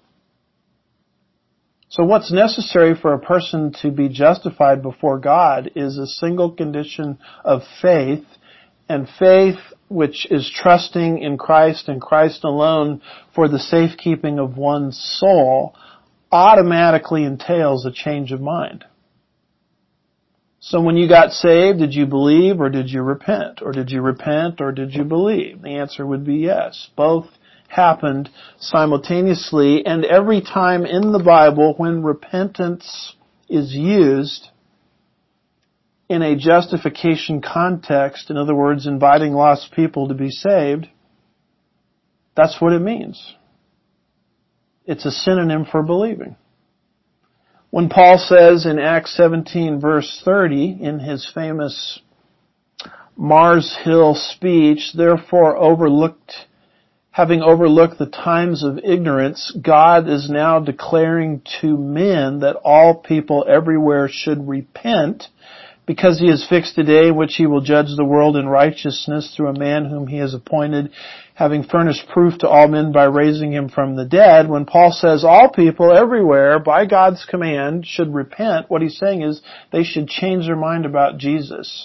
So what's necessary for a person to be justified before God is a single condition of faith, and faith which is trusting in Christ and Christ alone for the safekeeping of one's soul automatically entails a change of mind. So when you got saved, did you believe or did you repent? Or did you repent or did you believe? The answer would be yes. Both happened simultaneously, and every time in the Bible when repentance is used in a justification context, in other words, inviting lost people to be saved, that's what it means. It's a synonym for believing. When Paul says in Acts 17 verse 30 in his famous Mars Hill speech, therefore having overlooked the times of ignorance, God is now declaring to men that all people everywhere should repent, because he has fixed a day in which he will judge the world in righteousness through a man whom he has appointed, having furnished proof to all men by raising him from the dead. When Paul says all people everywhere, by God's command, should repent, what he's saying is they should change their mind about Jesus,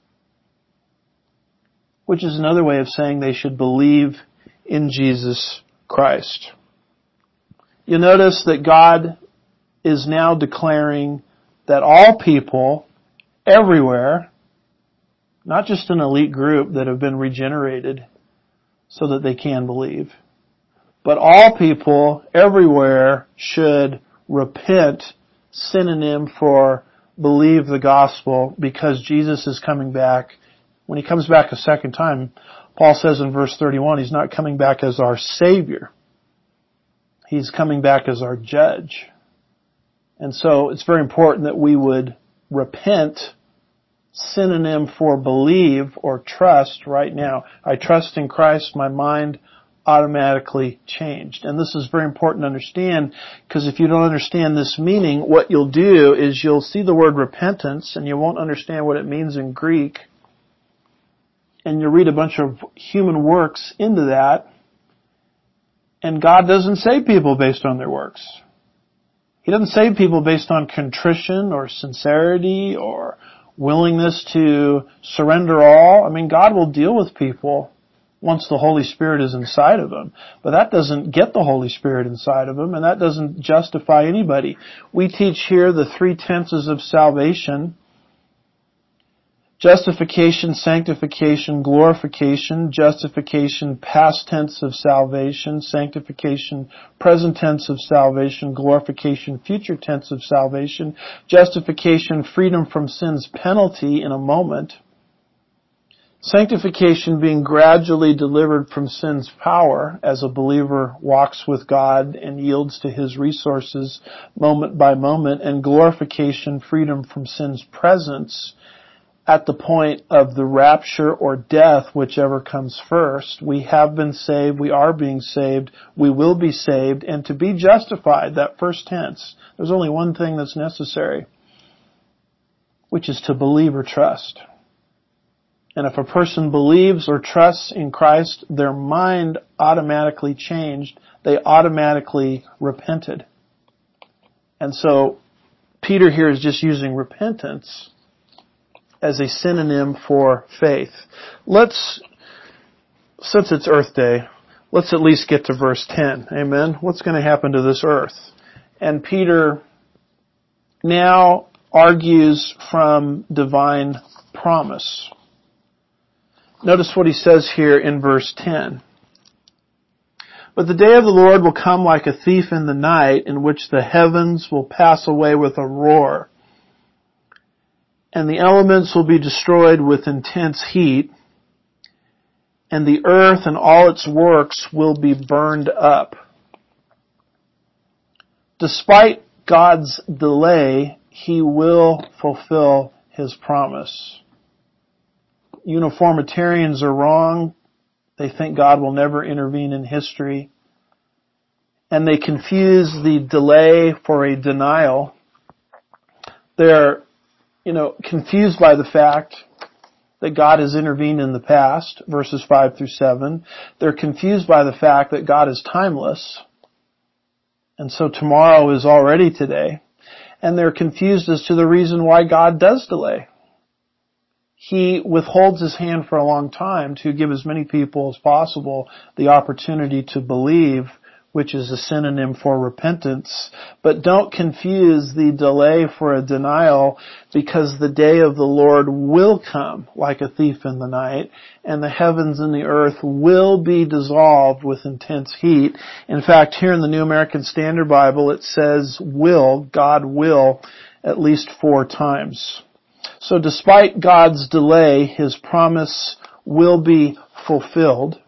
which is another way of saying they should believe in Jesus Christ. You notice that God is now declaring that all people everywhere, not just an elite group that have been regenerated so that they can believe, but all people everywhere should repent, synonym for believe the gospel, because Jesus is coming back. When he comes back a second time, Paul says in verse 31, he's not coming back as our Savior. He's coming back as our judge. And so it's very important that we would repent, synonym for believe or trust right now. I trust in Christ, my mind automatically changed. And this is very important to understand, because if you don't understand this meaning, what you'll do is you'll see the word repentance and you won't understand what it means in Greek. And you'll read a bunch of human works into that. And God doesn't save people based on their works. He doesn't save people based on contrition or sincerity or willingness to surrender all. I mean, God will deal with people once the Holy Spirit is inside of them. But that doesn't get the Holy Spirit inside of them, and that doesn't justify anybody. We teach here the 3 tenses of salvation: justification, sanctification, glorification. Justification, past tense of salvation. Sanctification, present tense of salvation. Glorification, future tense of salvation. Justification, freedom from sin's penalty in a moment. Sanctification, being gradually delivered from sin's power as a believer walks with God and yields to his resources moment by moment. And glorification, freedom from sin's presence at the point of the rapture or death, whichever comes first. We have been saved, we are being saved, we will be saved, and to be justified, that first tense, there's only one thing that's necessary, which is to believe or trust. And if a person believes or trusts in Christ, their mind automatically changed, they automatically repented. And so Peter here is just using repentance as a synonym for faith. Since it's Earth Day, let's at least get to verse 10. Amen? What's going to happen to this earth? And Peter now argues from divine promise. Notice what he says here in verse 10. But the day of the Lord will come like a thief in the night, in which the heavens will pass away with a roar, and the elements will be destroyed with intense heat, and the earth and all its works will be burned up. Despite God's delay, He will fulfill His promise. Uniformitarians are wrong. They think God will never intervene in history. And they confuse the delay for a denial. They're, confused by the fact that God has intervened in the past, verses 5 through 7. They're confused by the fact that God is timeless. And so tomorrow is already today. And they're confused as to the reason why God does delay. He withholds His hand for a long time to give as many people as possible the opportunity to believe, which is a synonym for repentance. But don't confuse the delay for a denial, because the day of the Lord will come like a thief in the night, and the heavens and the earth will be dissolved with intense heat. In fact, here in the New American Standard Bible, it says will, God will, at least 4 times. So despite God's delay, His promise will be fulfilled.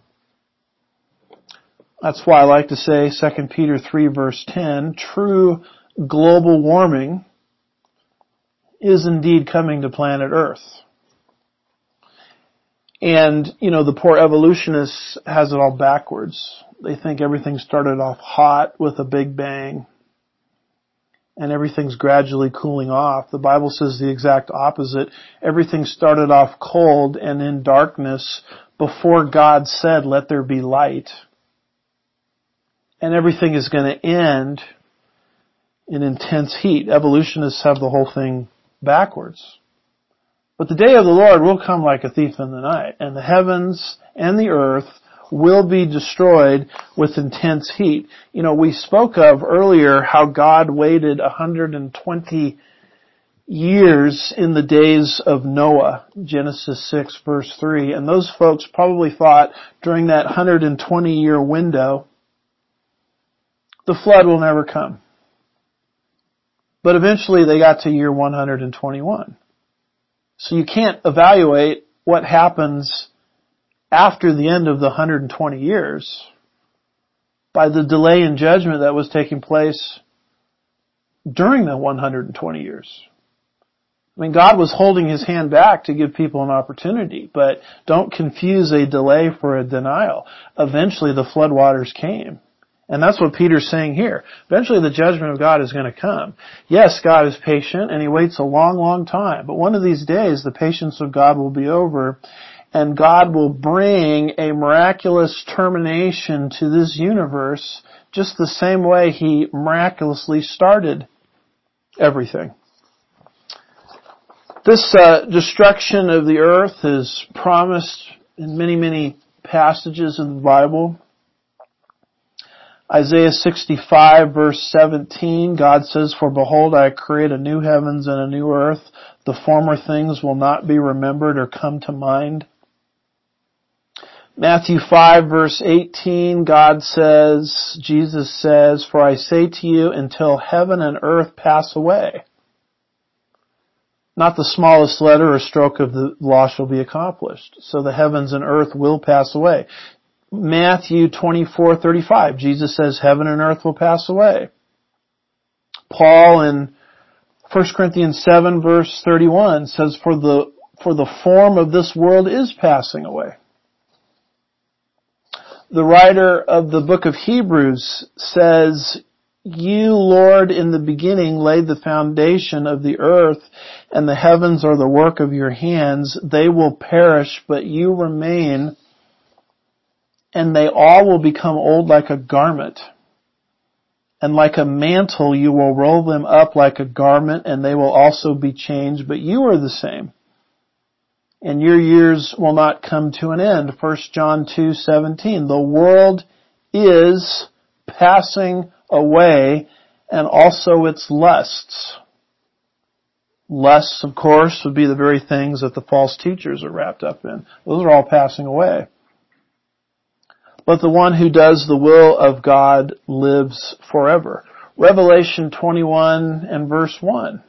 That's why I like to say 2 Peter 3 verse 10, true global warming is indeed coming to planet Earth. And, the poor evolutionists has it all backwards. They think everything started off hot with a big bang, and everything's gradually cooling off. The Bible says the exact opposite. Everything started off cold and in darkness before God said, let there be light. And everything is going to end in intense heat. Evolutionists have the whole thing backwards. But the day of the Lord will come like a thief in the night, and the heavens and the earth will be destroyed with intense heat. We spoke of earlier how God waited 120 years in the days of Noah, Genesis 6 verse 3, and those folks probably thought during that 120-year window, the flood will never come. But eventually they got to year 121. So you can't evaluate what happens after the end of the 120 years by the delay in judgment that was taking place during the 120 years. God was holding His hand back to give people an opportunity, but don't confuse a delay for a denial. Eventually the floodwaters came. And that's what Peter's saying here. Eventually the judgment of God is going to come. Yes, God is patient and He waits a long, long time. But one of these days the patience of God will be over, and God will bring a miraculous termination to this universe just the same way He miraculously started everything. This destruction of the earth is promised in many, many passages in the Bible. Isaiah 65 verse 17, God says, for behold, I create a new heavens and a new earth. The former things will not be remembered or come to mind. Matthew 5 verse 18, Jesus says, for I say to you, until heaven and earth pass away, not the smallest letter or stroke of the law shall be accomplished. So the heavens and earth will pass away. Matthew 24:35, Jesus says heaven and earth will pass away. Paul in 1 Corinthians 7 verse 31 says, for the form of this world is passing away. The writer of the book of Hebrews says, you, Lord, in the beginning laid the foundation of the earth, and the heavens are the work of your hands. They will perish, but you remain, and they all will become old like a garment. And like a mantle you will roll them up like a garment, and they will also be changed, but you are the same. And your years will not come to an end. 1 John 2:17. The world is passing away, and also its lusts. Lusts, of course, would be the very things that the false teachers are wrapped up in. Those are all passing away. But the one who does the will of God lives forever. Revelation 21 and verse 1.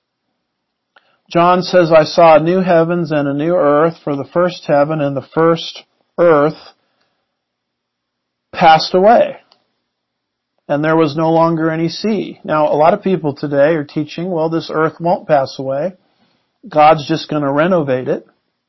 John says, I saw a new heavens and a new earth, for the first heaven and the first earth passed away. and there was no longer any sea. Now, a lot of people today are teaching, well, this earth won't pass away. God's just going to renovate it.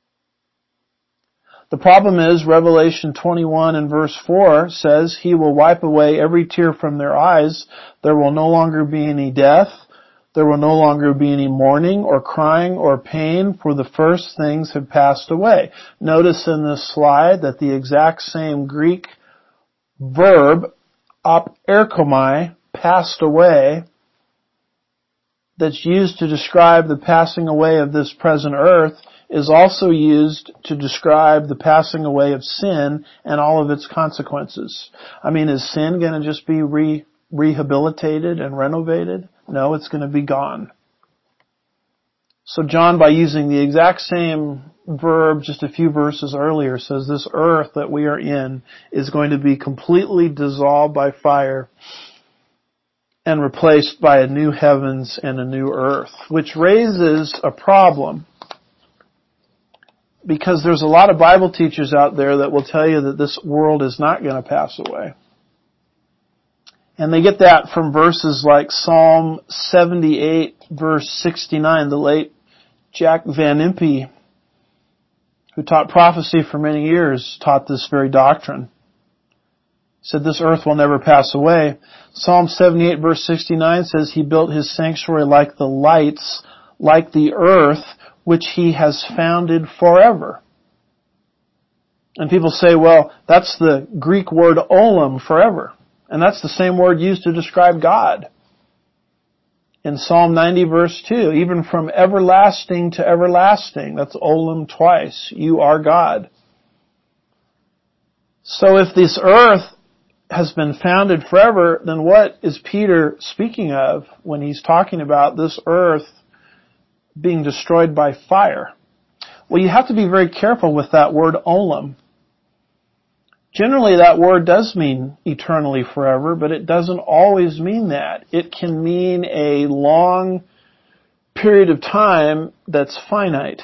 The problem is, Revelation 21 and verse 4 says, He will wipe away every tear from their eyes. There will no longer be any death. There will no longer be any mourning or crying or pain, for the first things have passed away. Notice in this slide that the exact same Greek verb, aperkomai, passed away, that's used to describe the passing away of this present earth, is also used to describe the passing away of sin and all of its consequences. I mean, is sin going to just be rehabilitated and renovated? No, it's going to be gone. So John, by using the exact same verb just a few verses earlier, says this earth that we are in is going to be completely dissolved by fire and replaced by a new heavens and a new earth, which raises a problem. Because there's a lot of Bible teachers out there that will tell you that this world is not going to pass away. And they get that from verses like Psalm 78, verse 69. The late Jack Van Impe, who taught prophecy for many years, taught this very doctrine. He said this earth will never pass away. Psalm 78, verse 69 says, He built His sanctuary like the lights, like the earth, which He has founded forever. And people say, well, that's the Greek word olam, forever. And that's the same word used to describe God. In Psalm 90 verse 2, even from everlasting to everlasting, that's olam twice, you are God. So if this earth has been founded forever, then what is Peter speaking of when he's talking about this earth being destroyed by fire? Well, you have to be very careful with that word olam. Generally, that word does mean eternally forever, but it doesn't always mean that. It can mean a long period of time that's finite.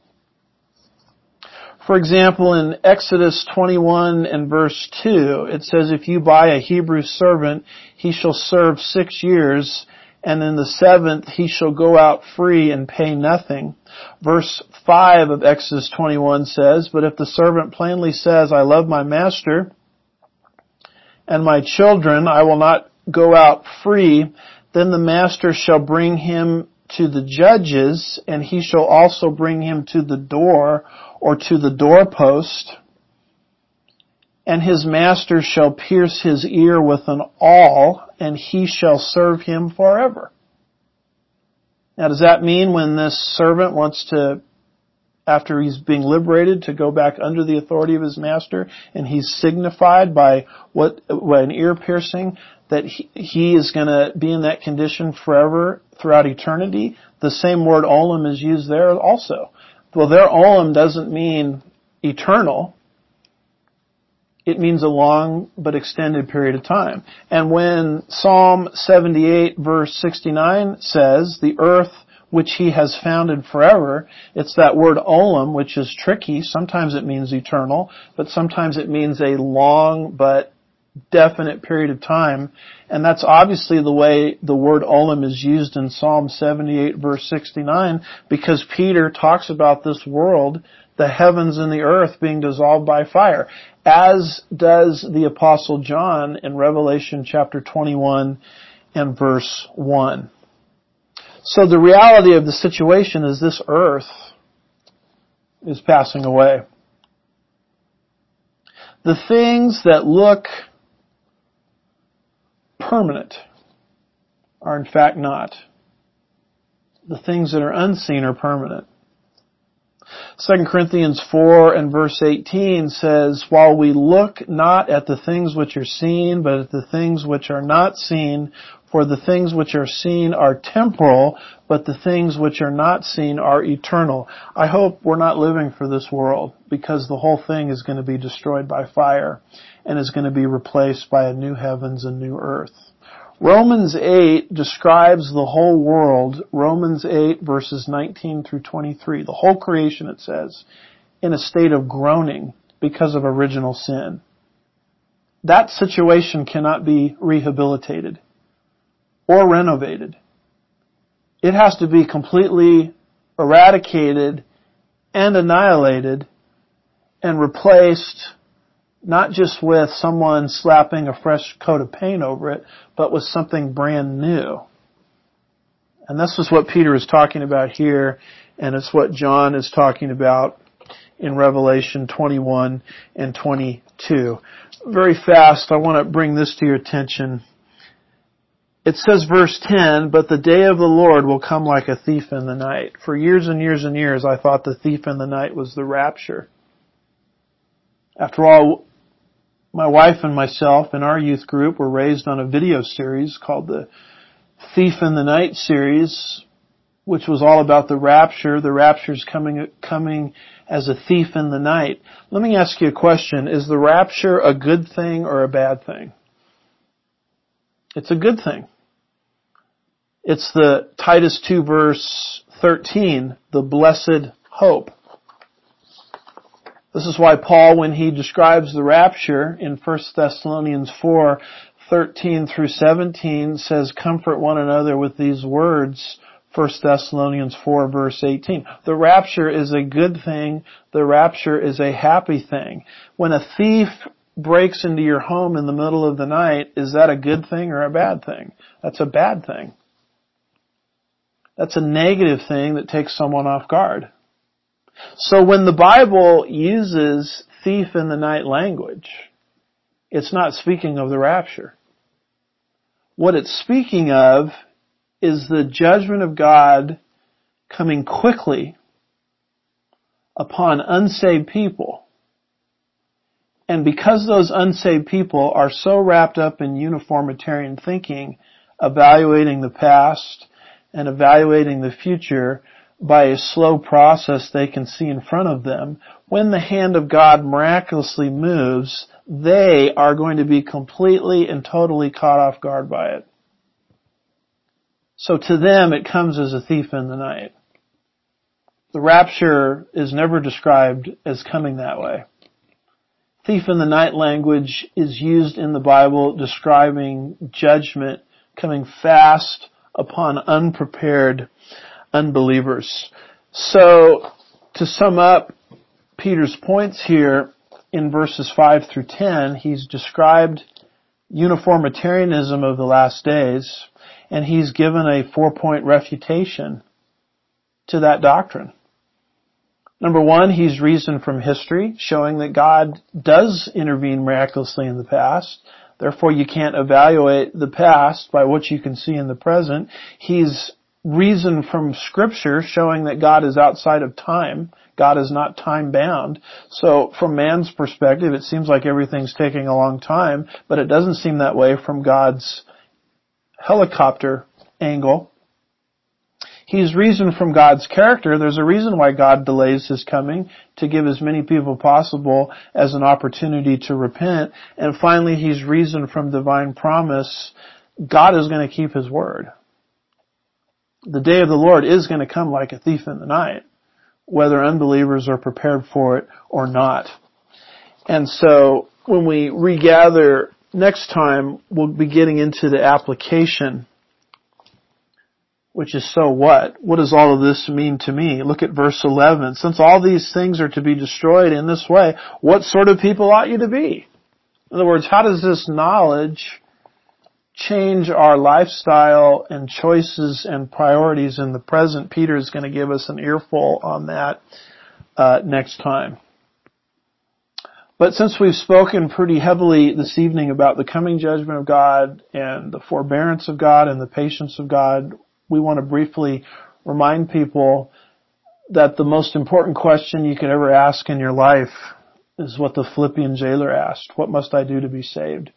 For example, in Exodus 21 and verse 2, it says, If you buy a Hebrew servant, he shall serve 6 years, and in the 7th he shall go out free and pay nothing. Verse 5 of Exodus 21 says, But if the servant plainly says, I love my master and my children, I will not go out free, then the master shall bring him to the judges, and he shall also bring him to the door or to the doorpost, and his master shall pierce his ear with an awl, and he shall serve him forever. Now, does that mean when this servant wants to, after he's being liberated, to go back under the authority of his master, and he's signified by an ear piercing, that he is going to be in that condition forever throughout eternity? The same word olam is used there also. Well, their olam doesn't mean eternal. It means a long but extended period of time. And when Psalm 78 verse 69 says, the earth which He has founded forever, it's that word olam, which is tricky. Sometimes it means eternal, but sometimes it means a long but definite period of time. And that's obviously the way the word olam is used in Psalm 78 verse 69, because Peter talks about this world, the heavens and the earth, being dissolved by fire, as does the Apostle John in Revelation chapter 21 and verse 1. So the reality of the situation is this earth is passing away. The things that look permanent are in fact not. The things that are unseen are permanent. 2 Corinthians 4 and verse 18 says, While we look not at the things which are seen, but at the things which are not seen, for the things which are seen are temporal, but the things which are not seen are eternal. I hope we're not living for this world, because the whole thing is going to be destroyed by fire and is going to be replaced by a new heavens and new earth. Romans 8 describes the whole world, Romans 8 verses 19 through 23, the whole creation, it says, in a state of groaning because of original sin. that situation cannot be rehabilitated or renovated. It has to be completely eradicated and annihilated and replaced, not just with someone slapping a fresh coat of paint over it, but with something brand new. And this is what Peter is talking about here, and it's what John is talking about in Revelation 21 and 22. Very fast, I want to bring this to your attention. It says, verse 10, "But the day of the Lord will come like a thief in the night." For years and years and years, I thought the thief in the night was the rapture. After all, my wife and myself in our youth group were raised on a video series called the Thief in the Night series, which was all about the rapture. The rapture's coming as a thief in the night. Let me ask you a question. Is the rapture a good thing or a bad thing? It's a good thing. It's the Titus 2 verse 13, the blessed hope. This is why Paul, when he describes the rapture in 1 Thessalonians 4:13 through 17, says, "Comfort one another with these words." 1 Thessalonians 4 verse 18. The rapture is a good thing. The rapture is a happy thing. When a thief breaks into your home in the middle of the night, is that a good thing or a bad thing? That's a bad thing. That's a negative thing that takes someone off guard. So when the Bible uses thief in the night language, it's not speaking of the rapture. What it's speaking of is the judgment of God coming quickly upon unsaved people. And because those unsaved people are so wrapped up in uniformitarian thinking, evaluating the past and evaluating the future by a slow process they can see in front of them, when the hand of God miraculously moves, they are going to be completely and totally caught off guard by it. So to them, it comes as a thief in the night. The rapture is never described as coming that way. Thief in the night language is used in the Bible describing judgment coming fast upon unprepared unbelievers. So, to sum up Peter's points here in verses 5 through 10, he's described uniformitarianism of the last days, and he's given a 4-point refutation to that doctrine. Number one, he's reasoned from history, showing that God does intervene miraculously in the past. Therefore, you can't evaluate the past by what you can see in the present. He's reasoned from Scripture, showing that God is outside of time. God is not time-bound. So, from man's perspective, it seems like everything's taking a long time, but it doesn't seem that way from God's helicopter angle. He's reasoned from God's character. There's a reason why God delays His coming, to give as many people possible as an opportunity to repent. And finally, he's reasoned from divine promise. God is going to keep His word. The day of the Lord is going to come like a thief in the night, whether unbelievers are prepared for it or not. And so, when we regather next time, we'll be getting into the application, which is, so what? What does all of this mean to me? Look at verse 11. Since all these things are to be destroyed in this way, what sort of people ought you to be? In other words, how does this knowledge change our lifestyle and choices and priorities in the present? Peter is going to give us an earful on that next time. But since we've spoken pretty heavily this evening about the coming judgment of God and the forbearance of God and the patience of God, we want to briefly remind people that the most important question you could ever ask in your life is what the Philippian jailer asked. What must I do to be saved?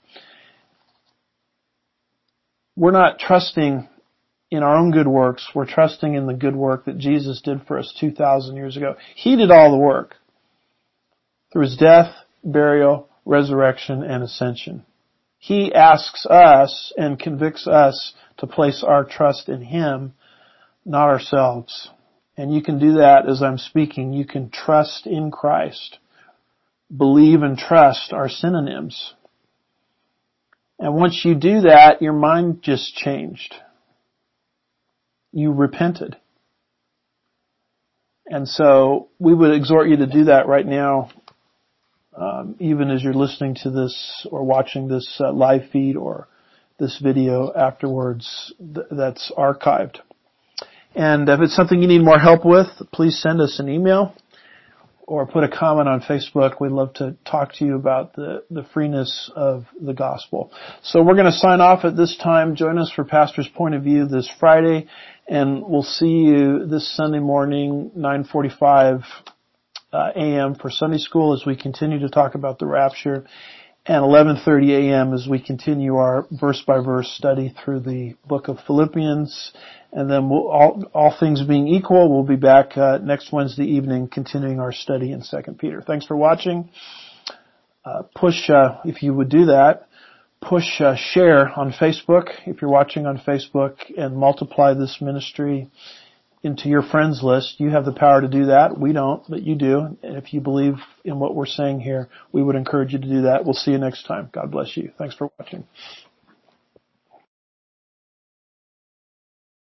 We're not trusting in our own good works. We're trusting in the good work that Jesus did for us 2,000 years ago. He did all the work through His death, burial, resurrection, and ascension. He asks us and convicts us to place our trust in Him, not ourselves. And you can do that as I'm speaking. You can trust in Christ. Believe and trust are synonyms. And once you do that, your mind just changed. You repented. And so we would exhort you to do that right now, even as you're listening to this or watching this live feed or this video afterwards that's archived. And if it's something you need more help with, please send us an email or put a comment on Facebook. We'd love to talk to you about the freeness of the gospel. So we're going to sign off at this time. Join us for Pastor's Point of View this Friday, and we'll see you this Sunday morning, 9:45 a.m. for Sunday school as we continue to talk about the rapture, and 11:30 a.m. as we continue our verse-by-verse study through the book of Philippians. And then all things being equal, we'll be back next Wednesday evening continuing our study in 2 Peter. Thanks for watching. If you would do that, share on Facebook if you're watching on Facebook, and multiply this ministry into your friends list. You have the power to do that. We don't, but you do. And if you believe in what we're saying here, we would encourage you to do that. We'll see you next time. God bless you. Thanks for watching.